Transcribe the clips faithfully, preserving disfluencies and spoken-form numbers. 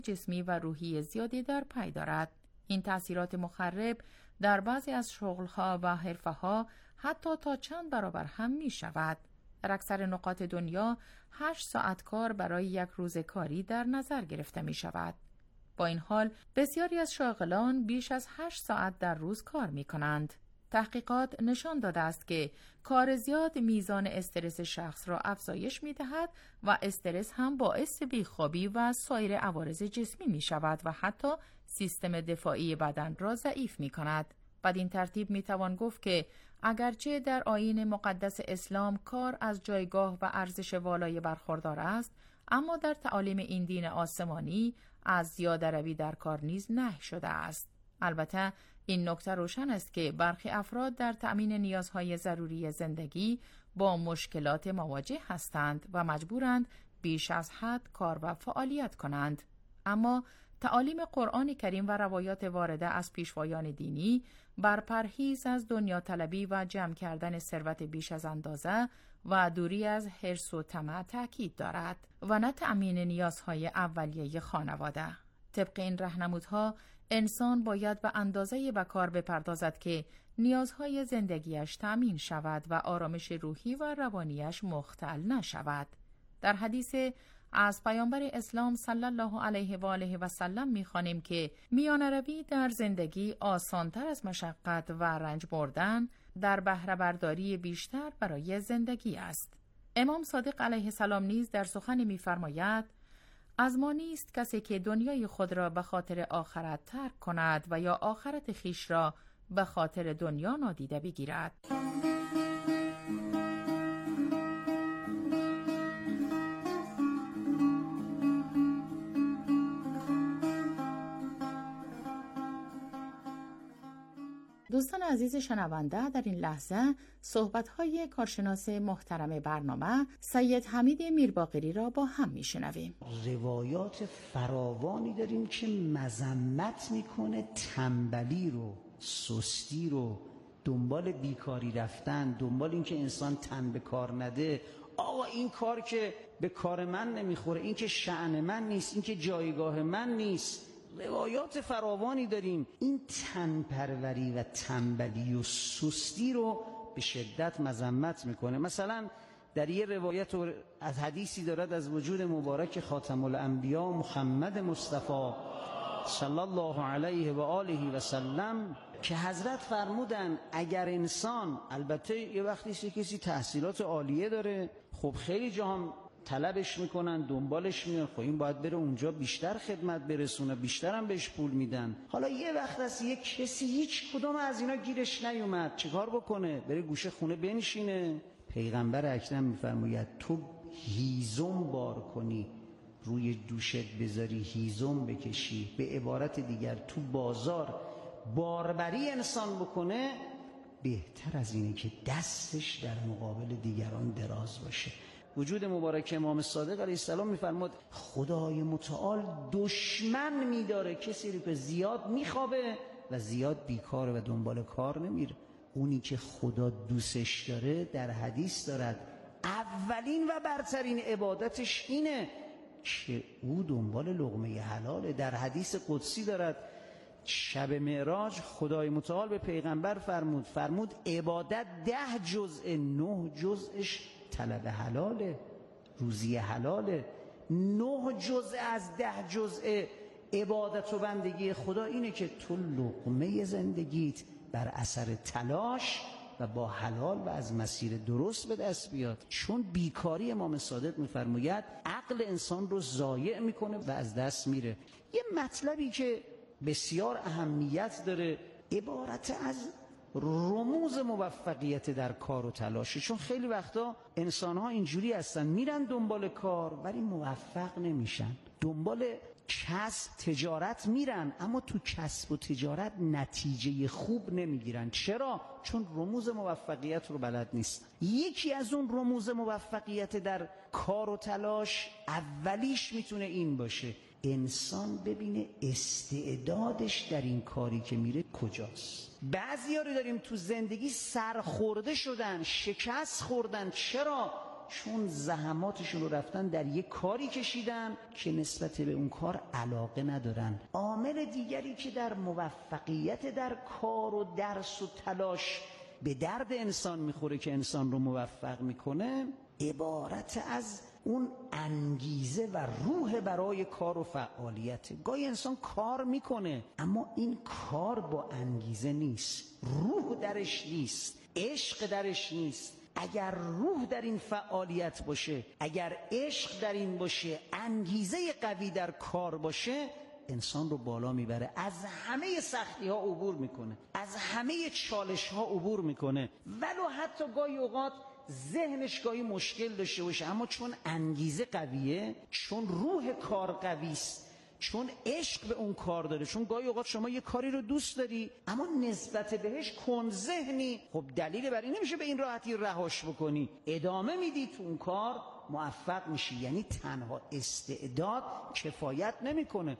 جسمی و روحی زیادی در پی دارد. این تأثیرات مخرب در بعضی از شغل‌ها و حرفه‌ها حتی تا چند برابر هم می شود. در اکثر نقاط دنیا هشت ساعت کار برای یک روز کاری در نظر گرفته می شود. با این حال بسیاری از شاغلان بیش از هشت ساعت در روز کار می کنند. تحقیقات نشان داده است که کار زیاد میزان استرس شخص را افزایش می دهد و استرس هم باعث بیخوابی و سایر عوارض جسمی می شود و حتی سیستم دفاعی بدن را ضعیف می کند. بدین ترتیب می توان گفت که اگرچه در آیین مقدس اسلام کار از جایگاه و ارزش والای برخوردار است، اما در تعالیم این دین آسمانی از زیاده روی در کار نیز نهی شده است. البته این نکته روشن است که برخی افراد در تأمین نیازهای ضروری زندگی با مشکلات مواجه هستند و مجبورند بیش از حد کار و فعالیت کنند. اما تعالیم قرآن کریم و روایات وارده از پیشوایان دینی بر پرهیز از دنیا طلبی و جمع کردن ثروت بیش از اندازه و دوری از حرص و طمع تأکید دارد و نه تأمین نیازهای اولیه خانواده. طبق این راهنمودها انسان باید به اندازه‌ای به کار بپردازد که نیازهای زندگیش تأمین شود و آرامش روحی و روانیش مختل نشود. در حدیث از پیامبر اسلام صلی الله علیه و آله و سلم می‌خوانیم که میانه‌روی در زندگی آسان‌تر از مشقت و رنج بردن در بهره برداری بیشتر برای زندگی است. امام صادق علیه السلام نیز در سخنی می‌فرماید: از ما نیست کسی که دنیای خود را به خاطر آخرت ترک کند و یا آخرت خیش را به خاطر دنیا نادیده بگیرد. دوستان عزیز شنونده، در این لحظه صحبت‌های کارشناس محترم برنامه سید حمید میرباقری را با هم می‌شنویم. روایات فراوانی داریم که مذمت میکنه تنبلی رو، سستی رو، دنبال بیکاری رفتن، دنبال این که انسان تن به کار نده. آقا این کار که به کار من نمیخوره، این که شأن من نیست، این که جایگاه من نیست. روایات فراوانی داریم. این تنپروری و تنبلی و سستی رو به شدت مذمت میکنه. مثلا در یه روایت از حدیثی دارد از وجود مبارک خاتم الانبیا محمد مصطفی صلی الله علیه و آله و سلم که حضرت فرمودن اگر انسان، البته یه وقتی کسی تحصیلات عالیه داره، خب خیلی جا هم طلبش میکنن، دنبالش میان، خب این باید بره اونجا بیشتر خدمت برسونه، بیشتر هم بهش پول میدن. حالا یه وقت هست یک کسی هیچ کدوم از اینا گیرش نیومد، چیکار بکنه؟ بره گوشه خونه بنشینه. پیغمبر اکرم میفرماید تو هیزم بار کنی، روی دوشت بذاری، هیزم بکشی، به عبارت دیگر تو بازار باربری انسان بکنه، بهتر از اینه که دستش در مقابل دیگران دراز باشه. وجود مبارک امام صادق علیه السلام میفرماد خدای متعال دشمن میداره کسی رو که زیاد میخوابه و زیاد بیکاره و دنبال کار نمیره. اونی که خدا دوستش داره در حدیث دارد اولین و برترین عبادتش اینه که او دنبال لقمه حلاله. در حدیث قدسی دارد شب معراج خدای متعال به پیغمبر فرمود فرمود عبادت ده جزء، نه جزءش طلب حلاله، روزی حلاله. نه جزء از ده جزء عبادت و بندگی خدا اینه که تو لقمه زندگیت بر اثر تلاش و با حلال و از مسیر درست به دست بیاد. چون بیکاری امام صادق میفرماید عقل انسان رو ضایع میکنه و از دست میره. یه مطلبی که بسیار اهمیت داره عبارت از رموز موفقیت در کار و تلاشه. چون خیلی وقتا انسان‌ها اینجوری هستن میرن دنبال کار ولی موفق نمیشن، دنبال کسب تجارت میرن اما تو کسب و تجارت نتیجه خوب نمیگیرن. چرا؟ چون رموز موفقیت رو بلد نیستن. یکی از اون رموز موفقیت در کار و تلاش اولیش میتونه این باشه انسان ببینه استعدادش در این کاری که میره کجاست. بعضیا رو داریم تو زندگی سرخورده شدن، شکست خوردن. چرا؟ چون زحماتشون رو رفتن در یک کاری کشیدن که نسبت به اون کار علاقه ندارن. عامل دیگری که در موفقیت در کار و درس و تلاش به درد انسان میخوره که انسان رو موفق میکنه، عبارت از اون انگیزه و روح برای کار و فعالیت. گاهی انسان کار میکنه اما این کار با انگیزه نیست، روح درش نیست، عشق درش نیست. اگر روح در این فعالیت باشه، اگر عشق در این باشه، انگیزه قوی در کار باشه، انسان رو بالا میبره، از همه سختی ها عبور میکنه، از همه چالش ها عبور میکنه. ولو حتی گاهی اوقات ذهنش گاهی مشکل داشته باشه، اما چون انگیزه قویه، چون روح کار قویست، چون عشق به اون کار داره، چون گاهی اوقات شما یه کاری رو دوست داری اما نسبت بهش کند ذهنی، خب دلیل بر این نمیشه به این راحتی رهاش بکنی، ادامه میدی تو اون کار، موفق میشی. یعنی تنها استعداد کفایت نمیکنه.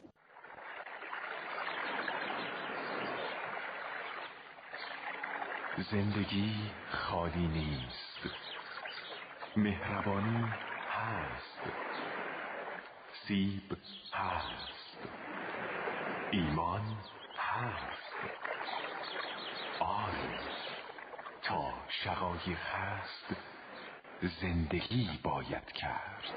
زندگی خالی نیست، مهربانی هست، سیب هست، ایمان هست. آن تا شقایق هست زندگی باید کرد.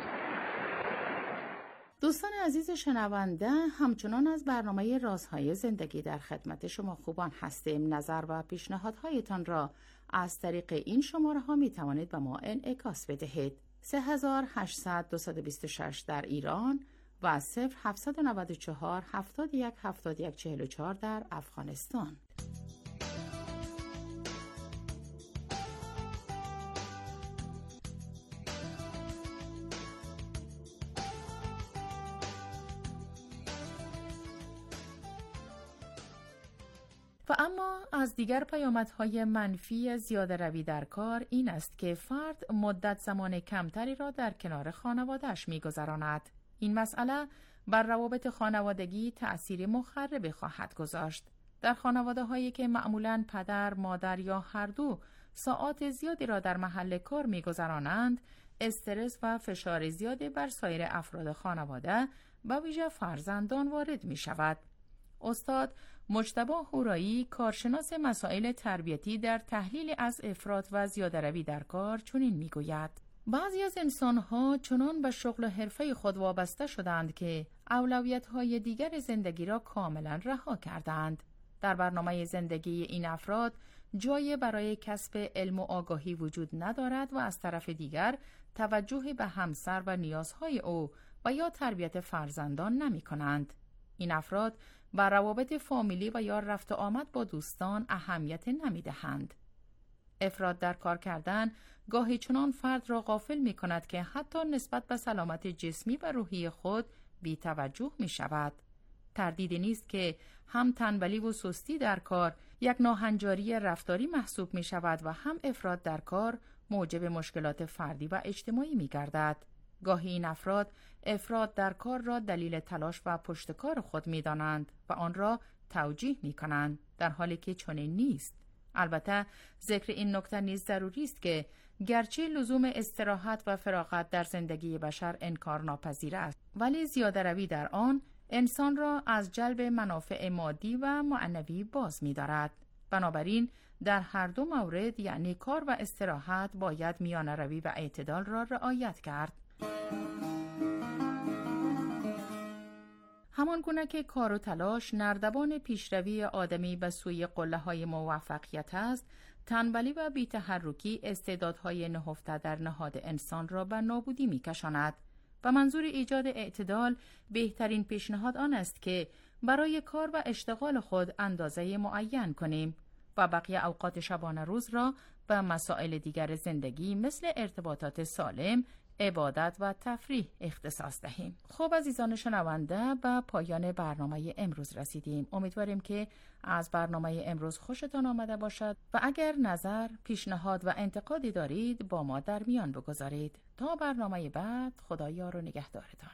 دوستان عزیز شنونده، همچنان از برنامه رازهای زندگی در خدمت شما خوبان هستیم. نظر و پیشنهادهایتان را از طریق این شماره ها می توانید به ما انعکاس بدهید. سه هزار و هشتصد و بیست و شش در ایران و صفر هفتصد و نود و چهار هفتاد و یک هفتاد و یک چهل و چهار در افغانستان. و اما از دیگر پیامدهای منفی زیاده روی در کار این است که فرد مدت زمان کمتری را در کنار خانواده‌اش می‌گذراند. این مسئله بر روابط خانوادگی تأثیر مخربی خواهد گذاشت. در خانواده‌هایی که معمولاً پدر، مادر یا هر دو ساعات زیادی را در محل کار می‌گذرانند، استرس و فشار زیادی بر سایر افراد خانواده و ویژه فرزندان وارد می‌شود. استاد مجتبی هورایی، کارشناس مسائل تربیتی، در تحلیل از افراط و زیاده‌روی در کار چنین میگوید: بعضی از انسان‌ها چنان به شغل و حرفه خود وابسته شدند که اولویت‌های دیگر زندگی را کاملا رها کردند. در برنامه زندگی این افراد جای برای کسب علم و آگاهی وجود ندارد و از طرف دیگر توجه به همسر و نیازهای او و یا تربیت فرزندان نمی‌کنند. این افراد بر روابط فامیلی و یا رفت و آمد با دوستان اهمیت نمی‌دهند. افراط در کار کردن گاهی چنان فرد را غافل می کند که حتی نسبت به سلامت جسمی و روحی خود بی توجه می شود. تردیدی نیست که هم تنبلی و سستی در کار یک ناهنجاری رفتاری محسوب می شود و هم افراط در کار موجب مشکلات فردی و اجتماعی می گردد. گاهی این افراد افراط در کار را دلیل تلاش و پشتکار خود می دانند و آن را توجیه می کنند، در حالی که چنین نیست. البته ذکر این نکته نیز ضروری است که گرچه لزوم استراحت و فراغت در زندگی بشر انکار ناپذیر است، ولی زیاده روی در آن انسان را از جلب منافع مادی و معنوی باز می دارد. بنابراین در هر دو مورد، یعنی کار و استراحت، باید میان روی و اعتدال را رعایت کرد. همان گونه که کار و تلاش نردبان پیشروی آدمی به سوی قله‌های موفقیت است، تنبلی و بی‌تحرکی استعدادهای نهفته در نهاد انسان را به نابودی می‌کشاند. و منظور ایجاد اعتدال، بهترین پیشنهاد آن است که برای کار و اشتغال خود اندازه معین کنیم و بقیه اوقات شبانه روز را به مسائل دیگر زندگی مثل ارتباطات سالم، عبادت و تفریح اختصاص دهیم. خب عزیزان شنونده، به پایان برنامه امروز رسیدیم. امیدواریم که از برنامه امروز خوشتان آمده باشد و اگر نظر، پیشنهاد و انتقادی دارید با ما در میان بگذارید. تا برنامه بعد، خدا یار و نگهدارتان.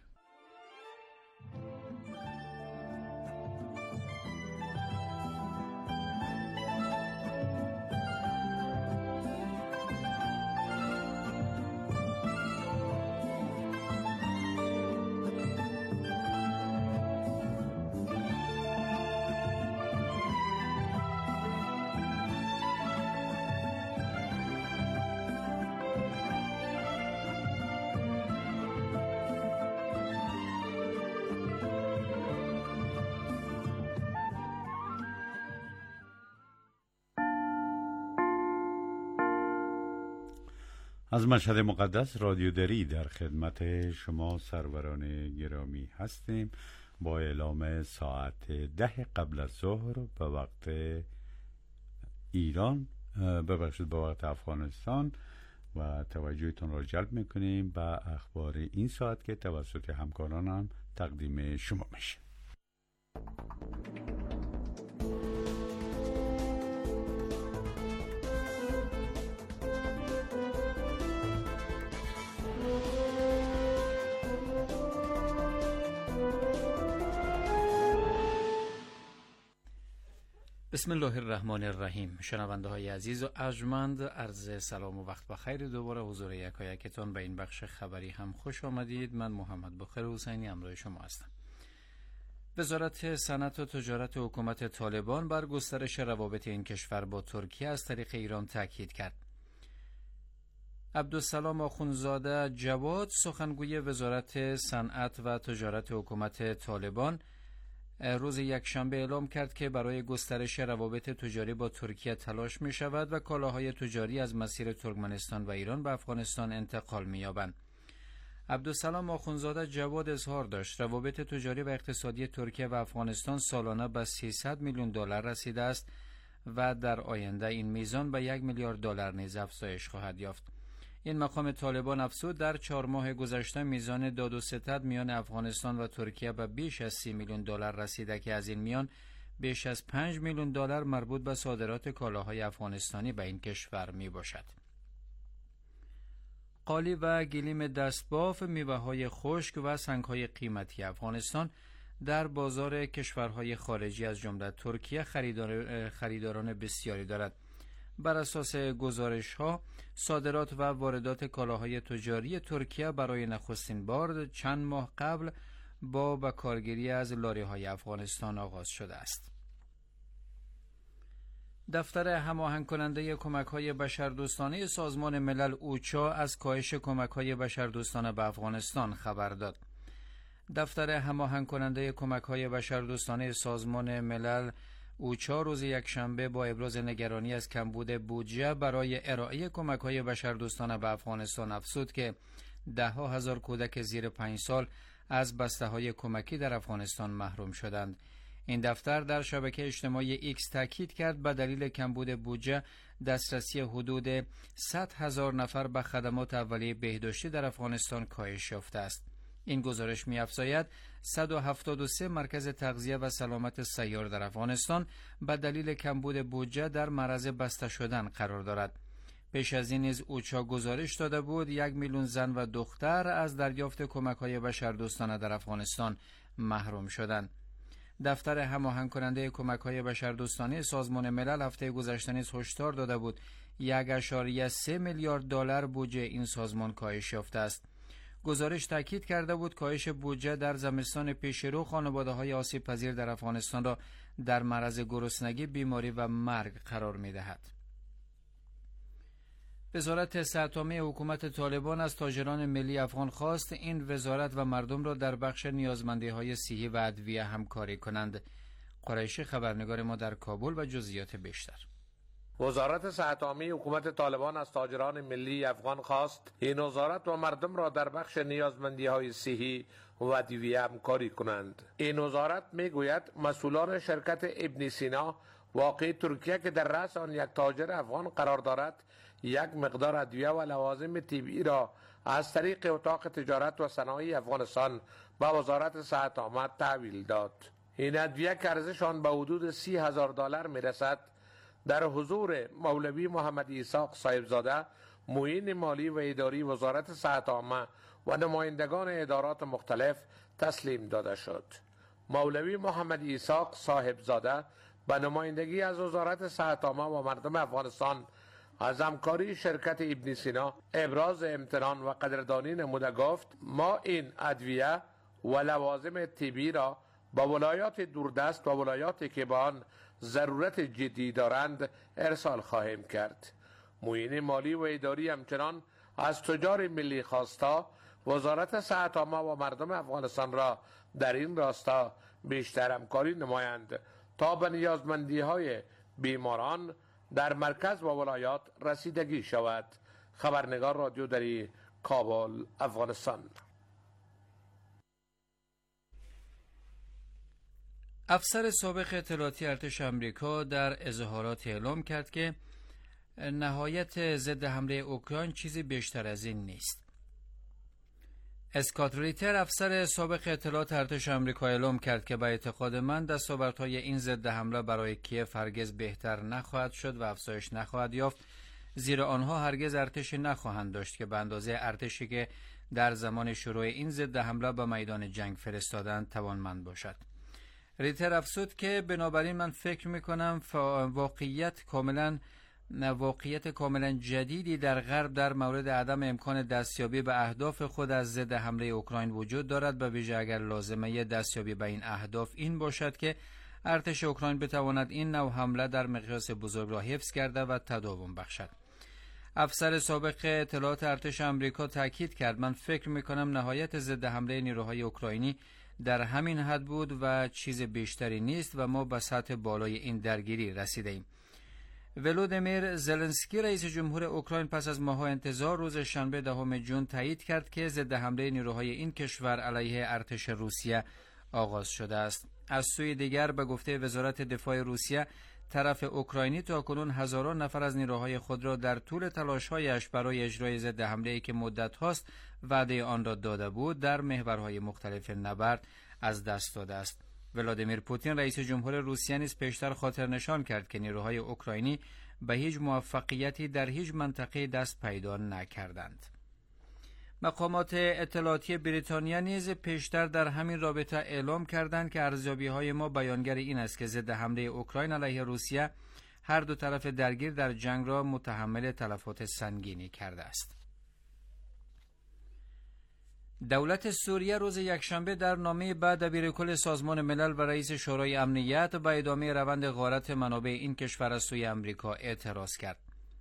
از مشهد مقدس رادیو دری در خدمت شما سروران گرامی هستیم با اعلام ساعت ده قبل از ظهر به وقت ایران، ببخشید به وقت افغانستان، و توجهتون را جلب میکنیم به اخبار این ساعت که توسط همکارانم تقدیم شما میشه. بسم الله الرحمن الرحیم. شنونده های عزیز و ارجمند، عرض سلام و وقت بخیر. دوباره حضور یکایکتان به این بخش خبری هم خوش آمدید. من محمد بخیر حسینی همراه شما هستم. وزارت صنعت و تجارت حکومت طالبان بر گسترش روابط این کشور با ترکیه از طریق ایران تاکید کرد. عبدالسلام آخونزاده جواد، سخنگوی وزارت صنعت و تجارت حکومت طالبان، روز یکشنبه اعلام کرد که برای گسترش روابط تجاری با ترکیه تلاش می شود و کالاهای تجاری از مسیر ترکمنستان و ایران به افغانستان انتقال می یابند. عبدالسلام آخونزاده جواد اظهار داشت روابط تجاری و اقتصادی ترکیه و افغانستان سالانه به سیصد میلیون دلار رسیده است و در آینده این میزان به یک میلیارد دلار نیز افزایش خواهد یافت. این مقام طالبان افزود در چهار ماه گذشته میزان داد و ستد میان افغانستان و ترکیه به بیش از سی میلیون دلار رسیده که از این میان بیش از پنج میلیون دلار مربوط به صادرات کالاهای افغانستانی به این کشور می باشد. قالی و گلیم دستباف، میوه‌های خشک و سنگ‌های قیمتی افغانستان در بازار کشورهای خارجی از جمله ترکیه خریدار خریداران بسیاری دارد. بر اساس گزارش‌ها، صادرات و واردات کالاهای تجاری ترکیه برای نخستین بار چند ماه قبل با بکارگیری از لاری‌های افغانستان آغاز شده است. دفتر هماهنگ کننده کمک‌های بشردوستانه سازمان ملل اوچا از کاهش کمک‌های بشردوستانه به افغانستان خبر داد. دفتر هماهنگ کننده کمک‌های بشردوستانه سازمان ملل اوچا روز یکشنبه با ابراز نگرانی از کمبود بودجه برای ارائه کمک‌های بشردوستانه به افغانستان افزود که ده ها هزار کودک زیر پنج سال از بسته‌های کمکی در افغانستان محروم شدند. این دفتر در شبکه اجتماعی ایکس تاکید کرد به دلیل کمبود بودجه دسترسی حدود صد هزار نفر به خدمات اولیه بهداشتی در افغانستان کاهش یافته است. این گزارش می‌افزاید صد و هفتاد و سه مرکز تغذیه و سلامت سیار در افغانستان به دلیل کمبود بودجه در معرض بسته شدن قرار دارد. پیش از این نیز اوچا گزارش داده بود یک میلیون زن و دختر از دریافت کمک‌های بشردوستانه در افغانستان محروم شدند. دفتر هماهنگ کننده کمک‌های بشردوستانه سازمان ملل هفته گذشته نیز هشدار داده بود یک اشاریه سه میلیارد دلار بودجه این سازمان کاهش یافته است. گزارش تاکید کرده بود کاهش بودجه در زمستان پیشرو خانواده‌های آسیب پذیر در افغانستان را در معرض گرسنگی، بیماری و مرگ قرار می‌دهد. وزارت صحت عامه حکومت طالبان از تاجران ملی افغان خواست این وزارت و مردم را در بخش نیازمندی‌های صحی و ادویه همکاری کنند. قریشی خبرنگار ما در کابل و جزئیات بیشتر. وزارت صحت عامه حکومت طالبان از تاجران ملی افغان خواست این وزارت و مردم را در بخش نیازمندی‌های صحی و ادویه همکاری کنند. این وزارت میگوید مسئولان شرکت ابن سینا واقع ترکیه که در رأس آن یک تاجر افغان قرار دارد یک مقدار ادویه و لوازم طبی را از طریق اتاق تجارت و صنایع افغانستان به وزارت صحت عامه تحویل داد. این ادویه که ارزش آن به حدود سی هزار دلار میرسد در حضور مولوی محمد اسحاق صاحبزاده، معین مالی و اداری وزارت صحت عامه و نمایندگان ادارات مختلف تسلیم داده شد. مولوی محمد اسحاق صاحبزاده به نمایندگی از وزارت صحت عامه و مردم افغانستان از همکاری شرکت ابن سینا ابراز امتنان و قدردانی نموده گفت ما این ادویه و لوازم طبی را با ولایات دوردست و ولایاتی که به آن ضرورت جدی دارند ارسال خواهیم کرد. معین مالی و اداری همچنان از تجار ملی خواستا وزارت صحت عامه و مردم افغانستان را در این راستا بیشتر همکاری نمایند تا به نیازمندی های بیماران در مرکز و ولایات رسیدگی شود. خبرنگار رادیو دری، کابل، افغانستان. افسر سابق اطلاعاتی ارتش آمریکا در اظهارات اعلام کرد که نهایت ضد حمله اوکراین چیزی بیشتر از این نیست. اسکات ریتر، افسر سابق اطلاعات ارتش آمریکا، اعلام کرد که به اعتقاد من دستاوردهای این ضد حمله برای کیف هرگز بهتر نخواهد شد و افزایش نخواهد یافت، زیرا آنها هرگز ارتشی نخواهند داشت که به اندازه ارتشی که در زمان شروع این ضد حمله به میدان جنگ فرستادند توانمند باشد. ریتر افزود که بنابراین من فکر میکنم واقعیت کاملا واقعیت کاملا جدیدی در غرب در مورد عدم امکان دستیابی به اهداف خود از ضد حمله اوکراین وجود دارد، به ویژه اگر لازمه دستیابی به این اهداف این باشد که ارتش اوکراین بتواند این نوع حمله در مقیاس بزرگ را حفظ کرده و تداوم بخشد. افسر سابق اطلاعات ارتش آمریکا تاکید کرد: من فکر میکنم نهایت ضد حمله نیروهای اوکراینی در همین حد بود و چیز بیشتری نیست و ما به سطح بالای این درگیری رسیده ایم. ولودیمیر زلنسکی، رئیس جمهور اوکراین، پس از ماه‌ها انتظار روز شنبه دهم ژوئن تایید کرد که ضد حمله نیروهای این کشور علیه ارتش روسیه آغاز شده است. از سوی دیگر به گفته وزارت دفاع روسیه، طرف اوکراینی تاکنون هزاران نفر از نیروهای خود را در طول تلاش‌هایش برای اجرای ضد حمله‌ای که مدت هاست وعده آن را داده بود در محورهای مختلف نبرد از دست داده است. ولادیمیر پوتین، رئیس جمهور روسیه، نیز پیشتر خاطر نشان کرد که نیروهای اوکراینی به هیچ موفقیتی در هیچ منطقه دست پیدا نکردند. مقامات اطلاعاتی بریتانیا نیز پیشتر در همین رابطه اعلام کردند که ارزیابی‌های ما بیانگر این است که ضد حمله اوکراین علیه روسیه هر دو طرف درگیر در جنگ را متحمل تلفات سنگینی کرده است. دولت سوریه روز یکشنبه در نامه به دبیرکل سازمان ملل و رئیس شورای امنیت به ادامه روند غارت منابع این کشور از سوی آمریکا اعتراض کرد.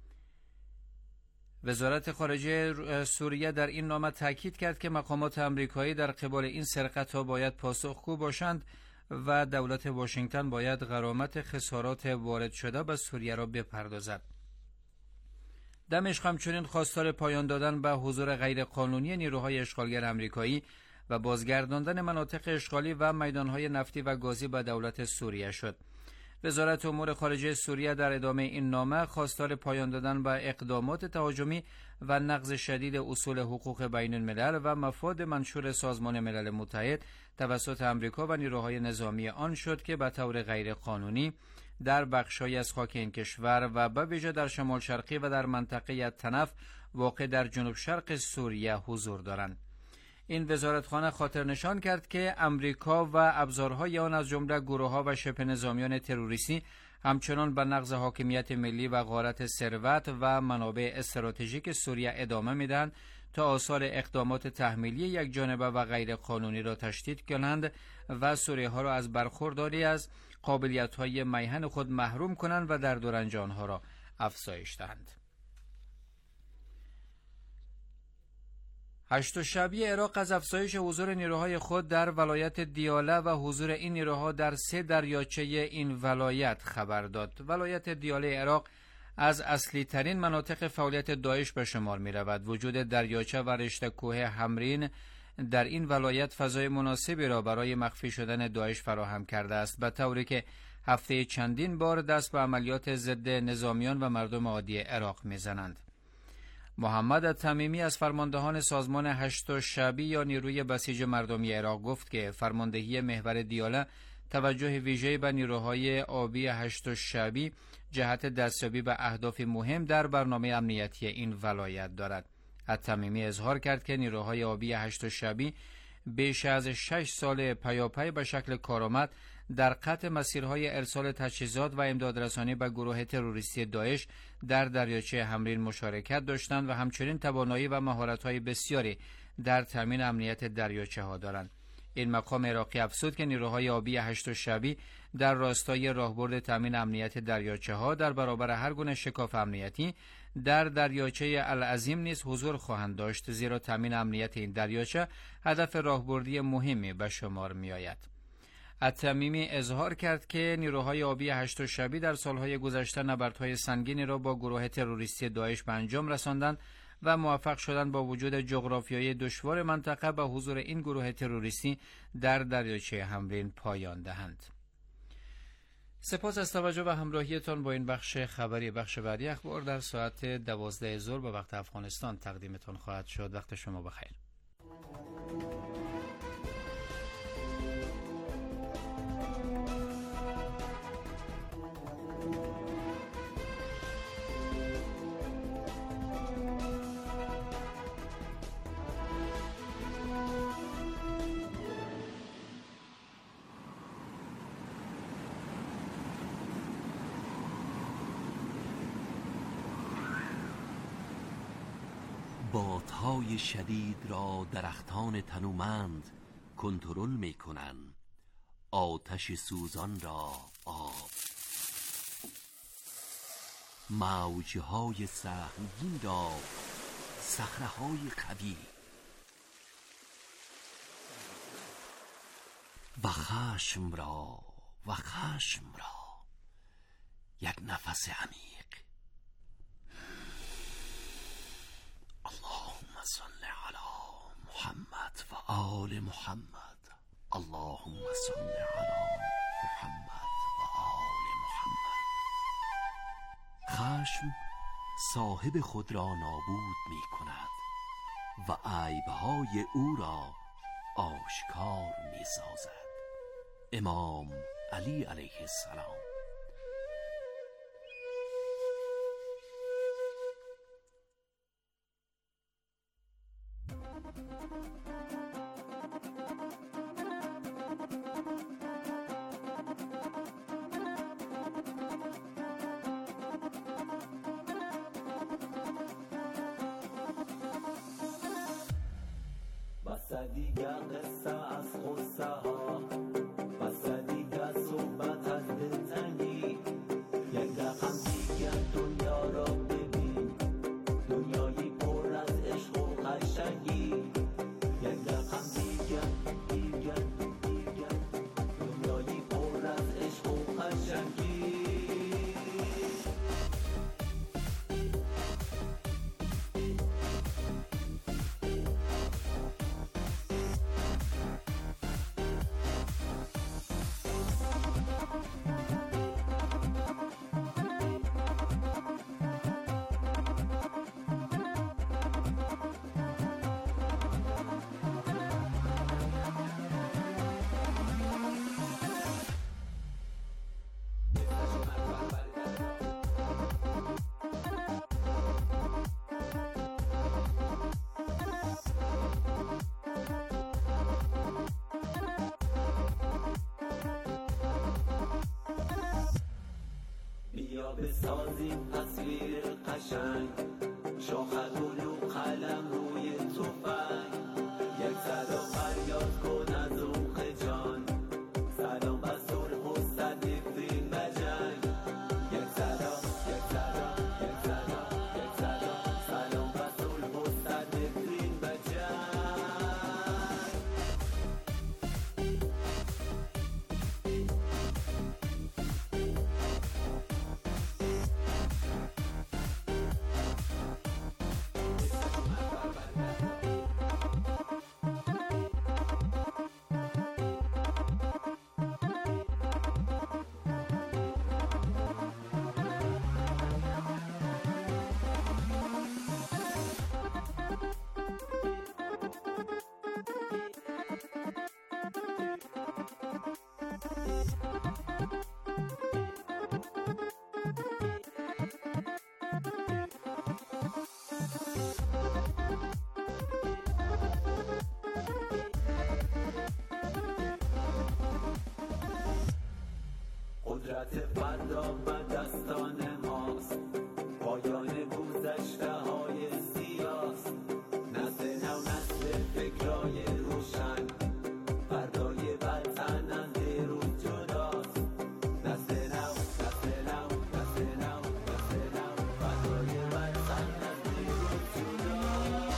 وزارت خارجه سوریه در این نامه تاکید کرد که مقامات آمریکایی در قبال این سرقت‌ها باید پاسخگو باشند و دولت واشنگتن باید غرامت خسارات وارد شده به سوریه را بپردازد. دمشق همچنین خواستار پایان دادن به حضور غیرقانونی نیروهای اشغالگر آمریکایی و بازگرداندن مناطق اشغالی و میدانهای نفتی و گازی به دولت سوریه شد. وزارت امور خارجه سوریه در ادامه این نامه خواستار پایان دادن به اقدامات تهاجمی و نقض شدید اصول حقوق بین الملل و مفاد منشور سازمان ملل متحد توسط آمریکا و نیروهای نظامی آن شد که به طور غیرقانونی در بخش‌هایی از خاک این کشور و به ویژه در شمال شرقی و در منطقه تنف واقع در جنوب شرق سوریه حضور دارند. این وزارتخانه خاطر نشان کرد که امریکا و ابزارهای آن از جمله گروه‌ها و شبه نظامیان تروریستی همچنان به نقض حاکمیت ملی و غارت ثروت و منابع استراتژیک سوریه ادامه میدن تا آثار اقدامات تحمیلی یک جانبه و غیر قانونی را تشدید کنند و سوریه ها را از برخورداری از قابلیت های میهن خود محروم کنند و در دورنج آنها را افزایش دهند. هشت شبی عراق از افزایش حضور نیروهای خود در ولایت دیاله و حضور این نیروها در سه دریاچه این ولایت خبر داد. ولایت دیاله عراق از اصلی ترین مناطق فعالیت داعش به شمار می رود. وجود دریاچه و رشته کوه همرین در این ولایت فضای مناسبی را برای مخفی شدن داعش فراهم کرده است، به طوری که هفته چندین بار دست به عملیات ضد نظامیان و مردم عادی عراق می زنند. محمد تمیمی از فرماندهان سازمان هشت شعبی یا نیروی بسیج مردمی عراق گفت که فرماندهی محور دیاله توجه ویژه‌ای به نیروهای آبی هشت شعبی جهت دستیابی به اهداف مهم در برنامه امنیتی این ولایت دارد. تمیمی اظهار کرد که نیروهای آبی هشت شعبی بیش از شش سال پیاپی به شکل کارآمد در قطع مسیرهای ارسال تجهیزات و امدادرسانی به گروه تروریستی داعش در دریاچه همرین مشارکت داشتند و همچنین توانایی و مهارت‌های بسیاری در تامین امنیت دریاچه ها دارند. این مقام عراقی افزود که نیروهای آبی هشت شعبی در راستای راهبرد تامین امنیت دریاچه ها در برابر هر گونه شکاف امنیتی در دریاچه العظیم نیز حضور خواهند داشت، زیرا تامین امنیت این دریاچه هدف راهبردی مهمی به شمار می آید. تمیمی اظهار کرد که نیروهای آبی هشت شعبی در سالهای گذشته نبردهای سنگینی را با گروه تروریستی داعش به انجام رساندند و موفق شدند با وجود جغرافیایی دشوار منطقه به حضور این گروه تروریستی در دریاچه همرین پایان دهند. سپاس از توجه و همراهیتان با این بخش خبری. بخش بعدی اخبار در ساعت دوازده ظهر به وقت افغانستان تقدیمتان خواهد شد. وقت شما بخیر. بادهای شدید را درختان تنومند کنترل می کنند، آتش سوزان را آب، موجهای سهمگین را صخره‌های قوی و خشم را و خشم را یک نفس عمیق. اللهم صل علی محمد و آل محمد. اللهم صل علی محمد و آل محمد. خشم صاحب خود را نابود می کند و عیبهای او را آشکار می سازد. امام علی علیه السلام. بس دیگه قصه از غصه ها، بس دیگه صحبت از دلتنگی. یک رقم دیگه دنیا را ببین، دنیایی پر از عشق و قشنگی. یک رقم دیگه دیگه دیگه دنیایی پر از عشق و قشنگی. بیا بسازیم تصویر قشنگ، شاخ گل و قلم روی تفنگ. یک صدا فریاد کن از روح جان، سلام و صلح و صدیقین و جنگ. یک صدا یک صدا یک صدا یک صدا سلام و صلح و صدیقین و جنگ. قدرت فردا و دستان ماست، پایان گذشته های سیاست. نسل نو نسل فکرای روشن، فردای وطن از دیروز جداست. نسل نو نسل نو نسل نو نسل نو فردای وطن از دیروز جداست.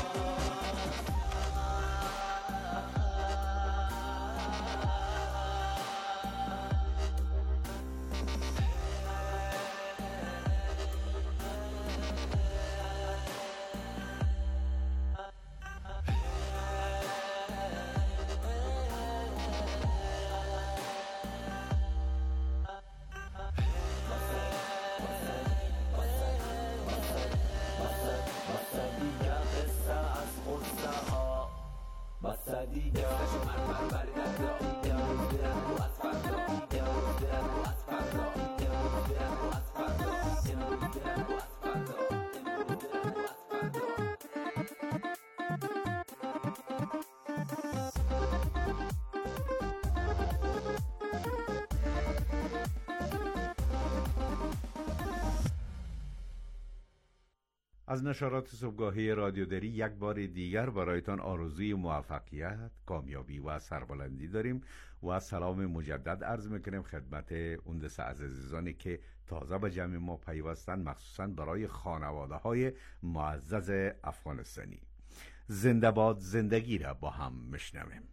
از نشرات صبحگاهی رادیو دری یک بار دیگر برایتان آرزوی موفقیت، کامیابی و سربلندی داریم و سلام مجدد عرض میکنیم خدمت اون دسته از عزیزانی که تازه به جمع ما پیوستن، مخصوصا برای خانواده های معزز افغانستانی. زنده باد زندگی را با هم میشنویم.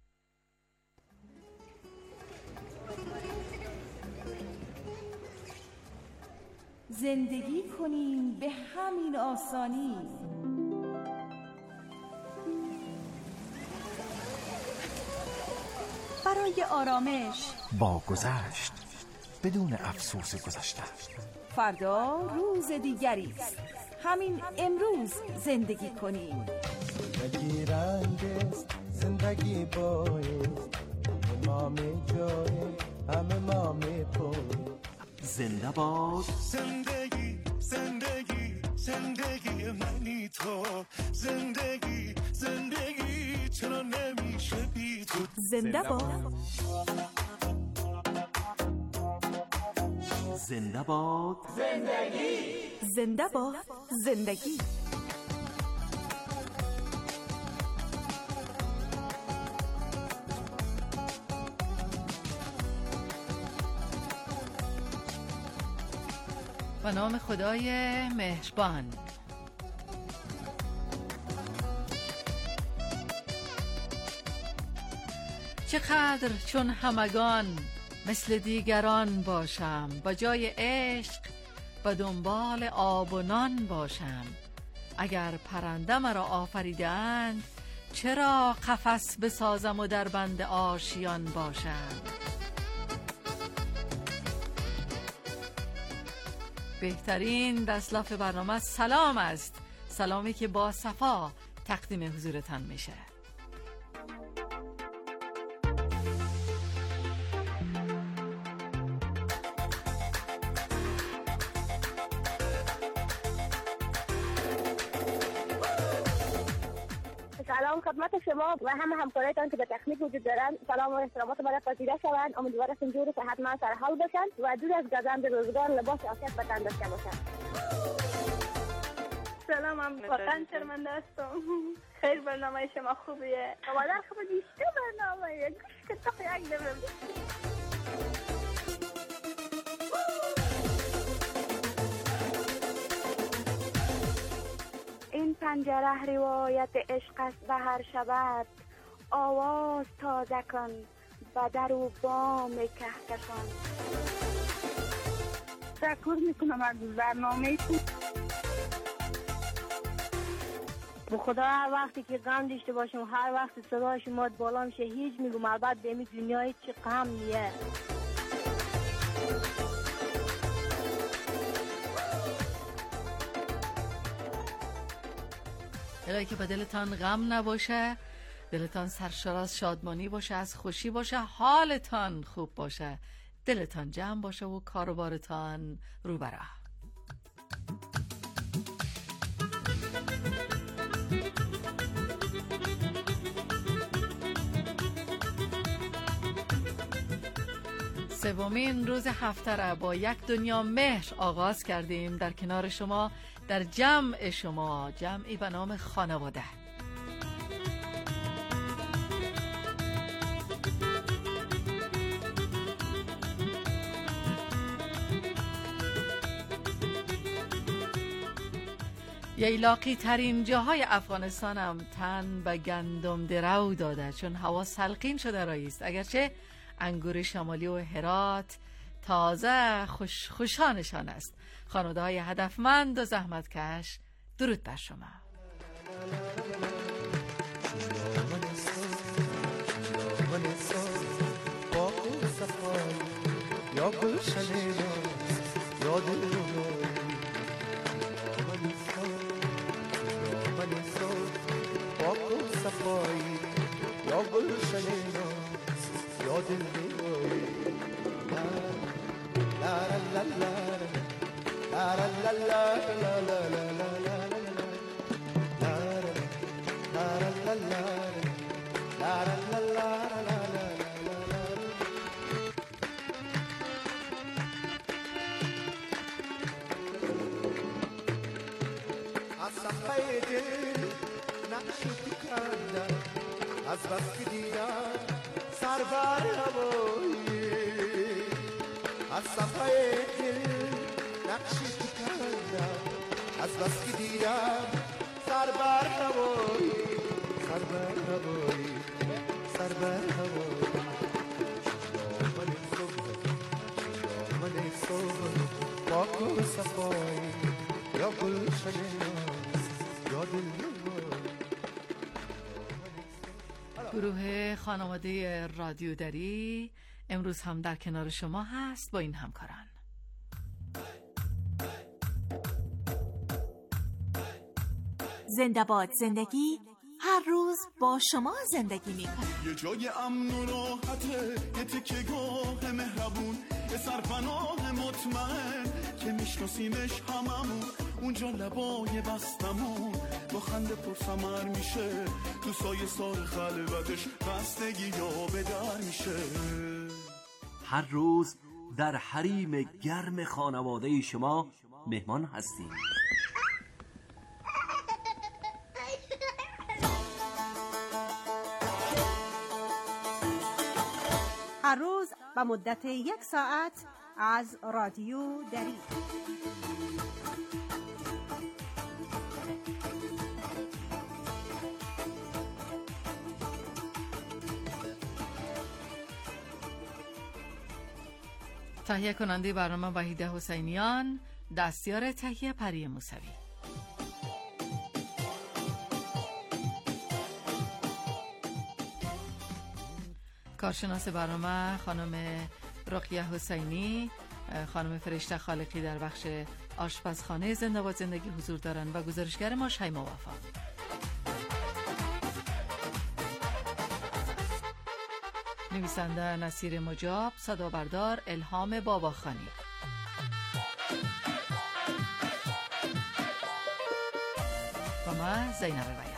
زندگی کنیم به همین آسانی، برای آرامش با گذشت بدون افسوس گذشته. فردا روز دیگری است، همین امروز زندگی کنیم. زندگی رنگ است، زندگی بایست، همه ما جای همه ما میپویم. زنده باد زندگی، زندگی، زندگی منی تو. زندگی، زندگی چرا نمیشه بی تو. زنده باد زنده باد زندگی، زنده باد زندگی. به نام خدای مهربان. چقدر چون همگان مثل دیگران باشم، با جای عشق به دنبال آب و نان باشم. اگر پرنده مرا آفریدند، چرا قفس بسازم و در بند آشیان باشم. بهترین دستلاف برنامه سلام است، سلامی که با صفا تقدیم حضورتان میشه. سلام خدمت شما و همه همکارایتان که به تکنیک وجود دارند. سلام و احترامات مرا پذیرا شوند. امیدوار هستم جور صحتمند سرحال باشند و دور از گزند روزگار لباس عافیت به تن داشته باشند. سلام، من واقعا شرمنده هستم. خیلی برنامه شما خوبیه. مادر خوب دیشته برنامه گوش که تا یک دمیم. این پنجره روایت عشق است به هر شبت. آواز تازه کن و در و بام کهکشان. تشکر میکنم از برنامه تو. به خدا هر وقتی که غم داشته باشم و هر وقت صدای شما بالا میشه، هیچ میگم البته به این دنیای چه غم نیه. الهی که به دلتان غم نباشه، دلتان سرشار شادمانی باشه، از خوشی باشه، حالتان خوب باشه، دلتان جمع باشه و کاروبارتان رو به راه. سومین روز هفته را با یک دنیا مهر آغاز کردیم در کنار شما، در جمع شما، جمعی به نام خانواده. ییلاقی ترین جاهای افغانستان هم تن به گندم درو داده، چون هوا سلقین شده راییست. اگرچه انگور شمالی و هرات تازه خوش خوشانشان است. خانواده های هدفمند و زحمتکش، درود بر شما. از بس که دیدم سر بر هوایی از صفحه دل نقشی تو کردم از بس که دیدم سر بر هوایی سر بر هوایی سر بر هوایی شامل صبح شامل صبح پاک و صفایی یا گلشن ناز یا دل گروه خانواده رادیو دری امروز هم در کنار شما هست با این همکاران. زنده باد زندگی هر روز با شما زندگی میکنه. یه جای امن و راحته، یه تکه گاه مهربون، یه سرپناه مطمئن که میشناسیمش هممون، اونجا لبای بستمون با خنده پرسمر میشه، تو سایه سار خلوتش بستگی یا به در میشه. هر روز در حریم گرم خانواده شما مهمان هستیم. هر روز و مدت یک ساعت از رادیو دری. تهیه کننده برنامه وحیده حسینیان، دستیار تهیه پری موسوی. کارشناس برنامه خانم رقیه حسینی، خانم فرشته خالقی در بخش آشپزخانه زنده باد زندگی حضور دارند و گزارشگر ما شیما وفا. نویسنده نصیر مجاب، صدا بردار الهام باباخانی. و من زینب بیات.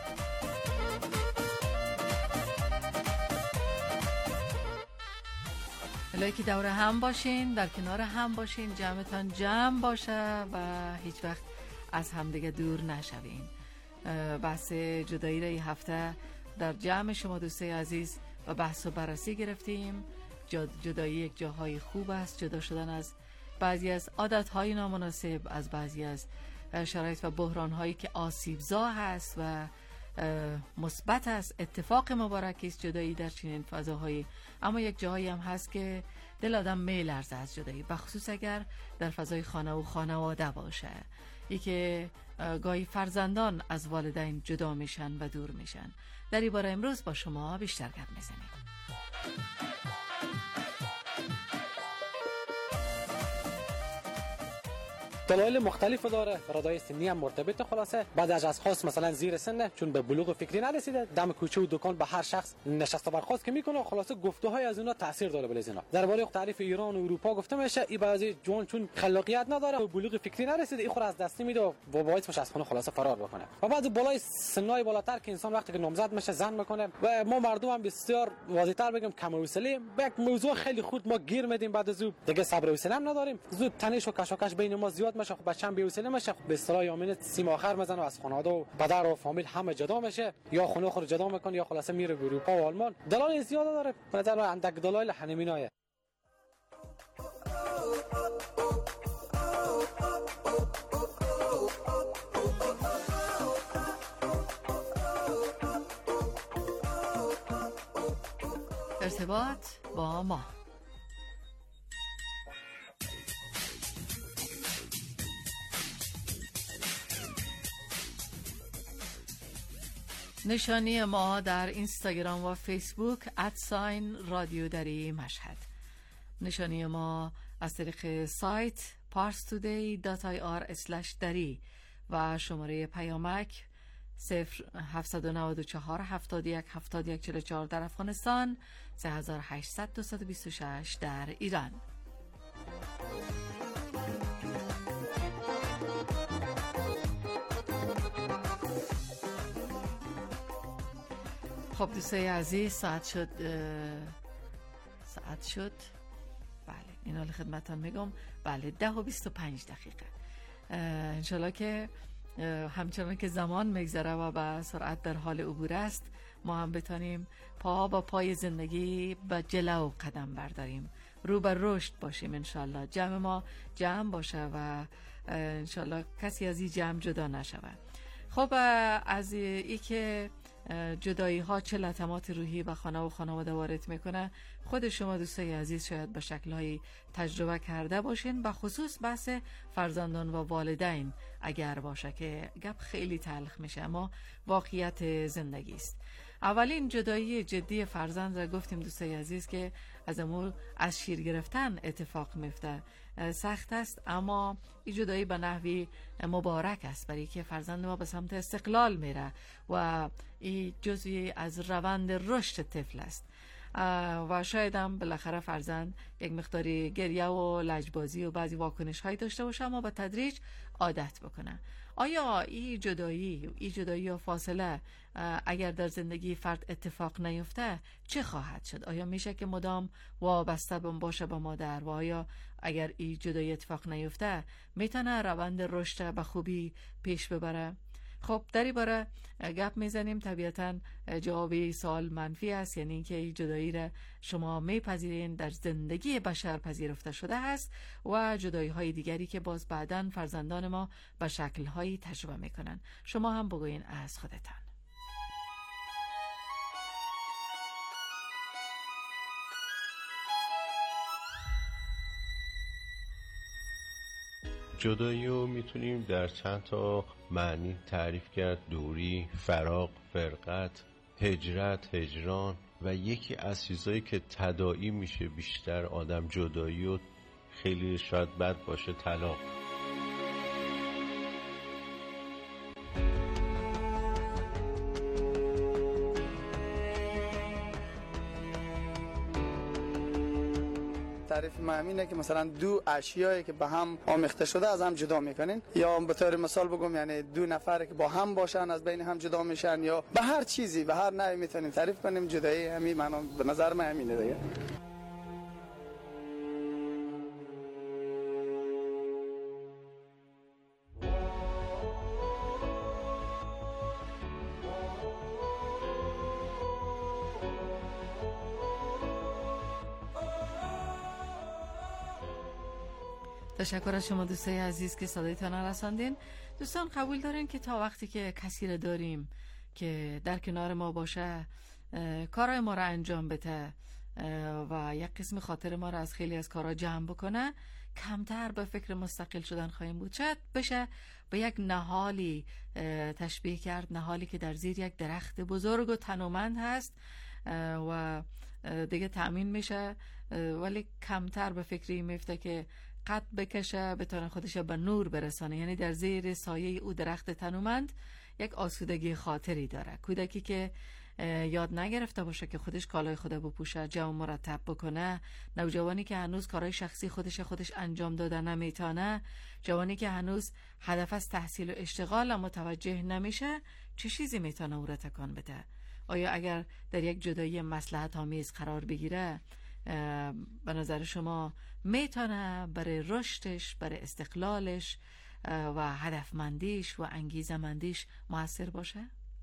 الهی که دور هم باشین، در کنار هم باشین، جمعتان جمع باشه و هیچ وقت از همدیگه دور نشوین. بحث جدایی را این هفته در جمع شما دوستای عزیز و بحث و بررسی گرفتیم. جدایی یک جاهای خوب است، جدا شدن از بعضی از عادتهای نامناسب، از بعضی از شرایط و بحرانهایی که آسیبزا هست و مثبت است. اتفاق مبارکی است جدایی در چنین فضاهایی، اما یک جاهایی هم هست که دل آدم میلرزه از جدایی، بخصوص اگر در فضای خانه و خانواده باشه، ای که گاهی فرزندان از والدین جدا میشن و دور میشن. در این باره امروز با شما بیشتر گپ میزنیم. دلایل مختلف داره، برادای سنی هم مرتبط. خلاصه بعد از اشخاص مثلا زیر سن چون به بلوغ فکری نرسیده، دم کوچه و دکان به هر شخص نشست و برخاست که میکنه، خلاصه گفته‌های از اینا تاثیر داره بر اینا. درباره تعریف ایران و اروپا گفته میشه این بعضی جوان چون خلاقیت نداره و بلوغ فکری نرسیده، این خود از دست میده و باعث میشه از خونه خلاصه فرار بکنه. و بعد بالای سنای بالاتر که انسان وقتی که نامزد میشه زن میکنه و ما مردم هم بسیار واضح‌تر بگم کم حوصله، یک موضوع خیلی خرد ما گیر میدیم، بعد از دیگه صبر و حوصله نداریم، زود تنش و کشاکش بین ما زیاد میشه، خب بچه‌م بی‌حوصله میشه، به اصطلاح یامین سیم آخر میزنه و از خانواده و پدر و فامیل همه جدا میشه، یا خونه خود جدا میکنه یا خلاصه میره به اروپا و آلمان. دلایل زیاد داره، به نظر من اندک دلایل همینایه. ارتباط با ما. نشانی ما در اینستاگرام و فیسبوک ادساین رادیو دری مشهد. نشانی ما از طریق سایت parstoday دات آی آر اسلش دری و شماره پیامک صفر هفت نه چهار هفتاد و یک هفتاد و یک چهل و چهار در افغانستان، سه هزار و هشتصد دویست و بیست و شش در ایران. خب دوستای عزیز، ساعت شد ساعت شد بله این حال خدمتان میگم، بله ده و بیست و پنج دقیقه. انشالله که همچنان که زمان میگذره و به سرعت در حال عبور است، ما هم بتانیم پاها با پای زندگی به جلو قدم برداریم، رو به رشد باشیم. انشالله جمع ما جمع باشه و انشالله کسی از این جمع جدا نشود. خب از ای که جدایی ها چه لطمات روحی به خانه و خانواده وارد میکنه، خود شما دوستای عزیز شاید به شکل‌های تجربه کرده باشین، به خصوص بحث فرزندان و والدین اگر باشه که گپ خیلی تلخ میشه، اما واقعیت زندگی است. اولین جدایی جدی فرزند را گفتیم دوستای عزیز که از امور از شیر گرفتن اتفاق میفته، سخت است اما این جدایی به نحوی مبارک است، برای که فرزند ما به سمت استقلال میره و این جزئی از روند رشد طفل است و شاید هم بالاخره فرزند یک مقداری گریه و لجبازی و بعضی واکنش هایی داشته باشه، اما به تدریج عادت بکنه. آیا این جدایی این جدایی و فاصله اگر در زندگی فرد اتفاق نیفته چه خواهد شد؟ آیا میشه که مدام وابسته باشه به مادر و آیا اگر این جدایی اتفاق نیفته میتونه روند رشد به خوبی پیش ببره؟ خب در این باره گپ میزنیم. طبیعتاً جواب سوال منفی است، یعنی اینکه این جدایی را شما میپذیرین در زندگی بشر پذیرفته شده است و جدایی های دیگری که باز بعداً فرزندان ما به شکل هایی تجربه میکنن. شما هم بگوین از خودتان. جدایی رو میتونیم در چند تا معنی تعریف کرد: دوری، فراق، فرقت، هجرت، هجران و یکی از چیزایی که تداعی میشه بیشتر آدم جدایی و خیلی شاید بد باشه، طلاق. تعریف من اینه که مثلا دو اشیایی که با هم آمیخته شده از هم جدا میکنین، یا به طور مثال بگم یعنی دو نفر که با هم باشن از بین هم جدا میشن، یا به هر چیزی به هر نوعی میتونیم تعریف کنیم. جدایی همین معنا به نظر من همینه دیگه. تشکر از شما دوستای عزیز که صدایتان را رساندین. دوستان قبول دارین که تا وقتی که کسی را داریم که در کنار ما باشه، کارهای ما را انجام بده و یک قسم خاطر ما را از خیلی از کارها جمع بکنه، کمتر به فکر مستقل شدن خواهیم بود. شاید بشه به یک نهالی تشبیه کرد، نهالی که در زیر یک درخت بزرگ و تنومند هست و دیگه تأمین میشه، ولی کمتر به فکری میفته که قد بکشه بتونه خودش به نور برسانه. یعنی در زیر سایه او درخت تنومند یک آسودگی خاطری داره. کودکی که یاد نگرفته باشه که خودش کالای خود بپوشه، جمع مرتب بکنه، نوجوانی که هنوز کارهای شخصی خودش خودش انجام داده نمیتونه، جوانی که هنوز هدف از تحصیل و اشتغال متوجه نمیشه، چه چیزی میتونه او را تکان بده؟ آیا اگر در یک جدایی مصلحت آمیز قرار بگیره، به نظر شما میتونه برای رشدش، برای استقلالش و هدفمندیش و انگیزمندیش موثر باشه؟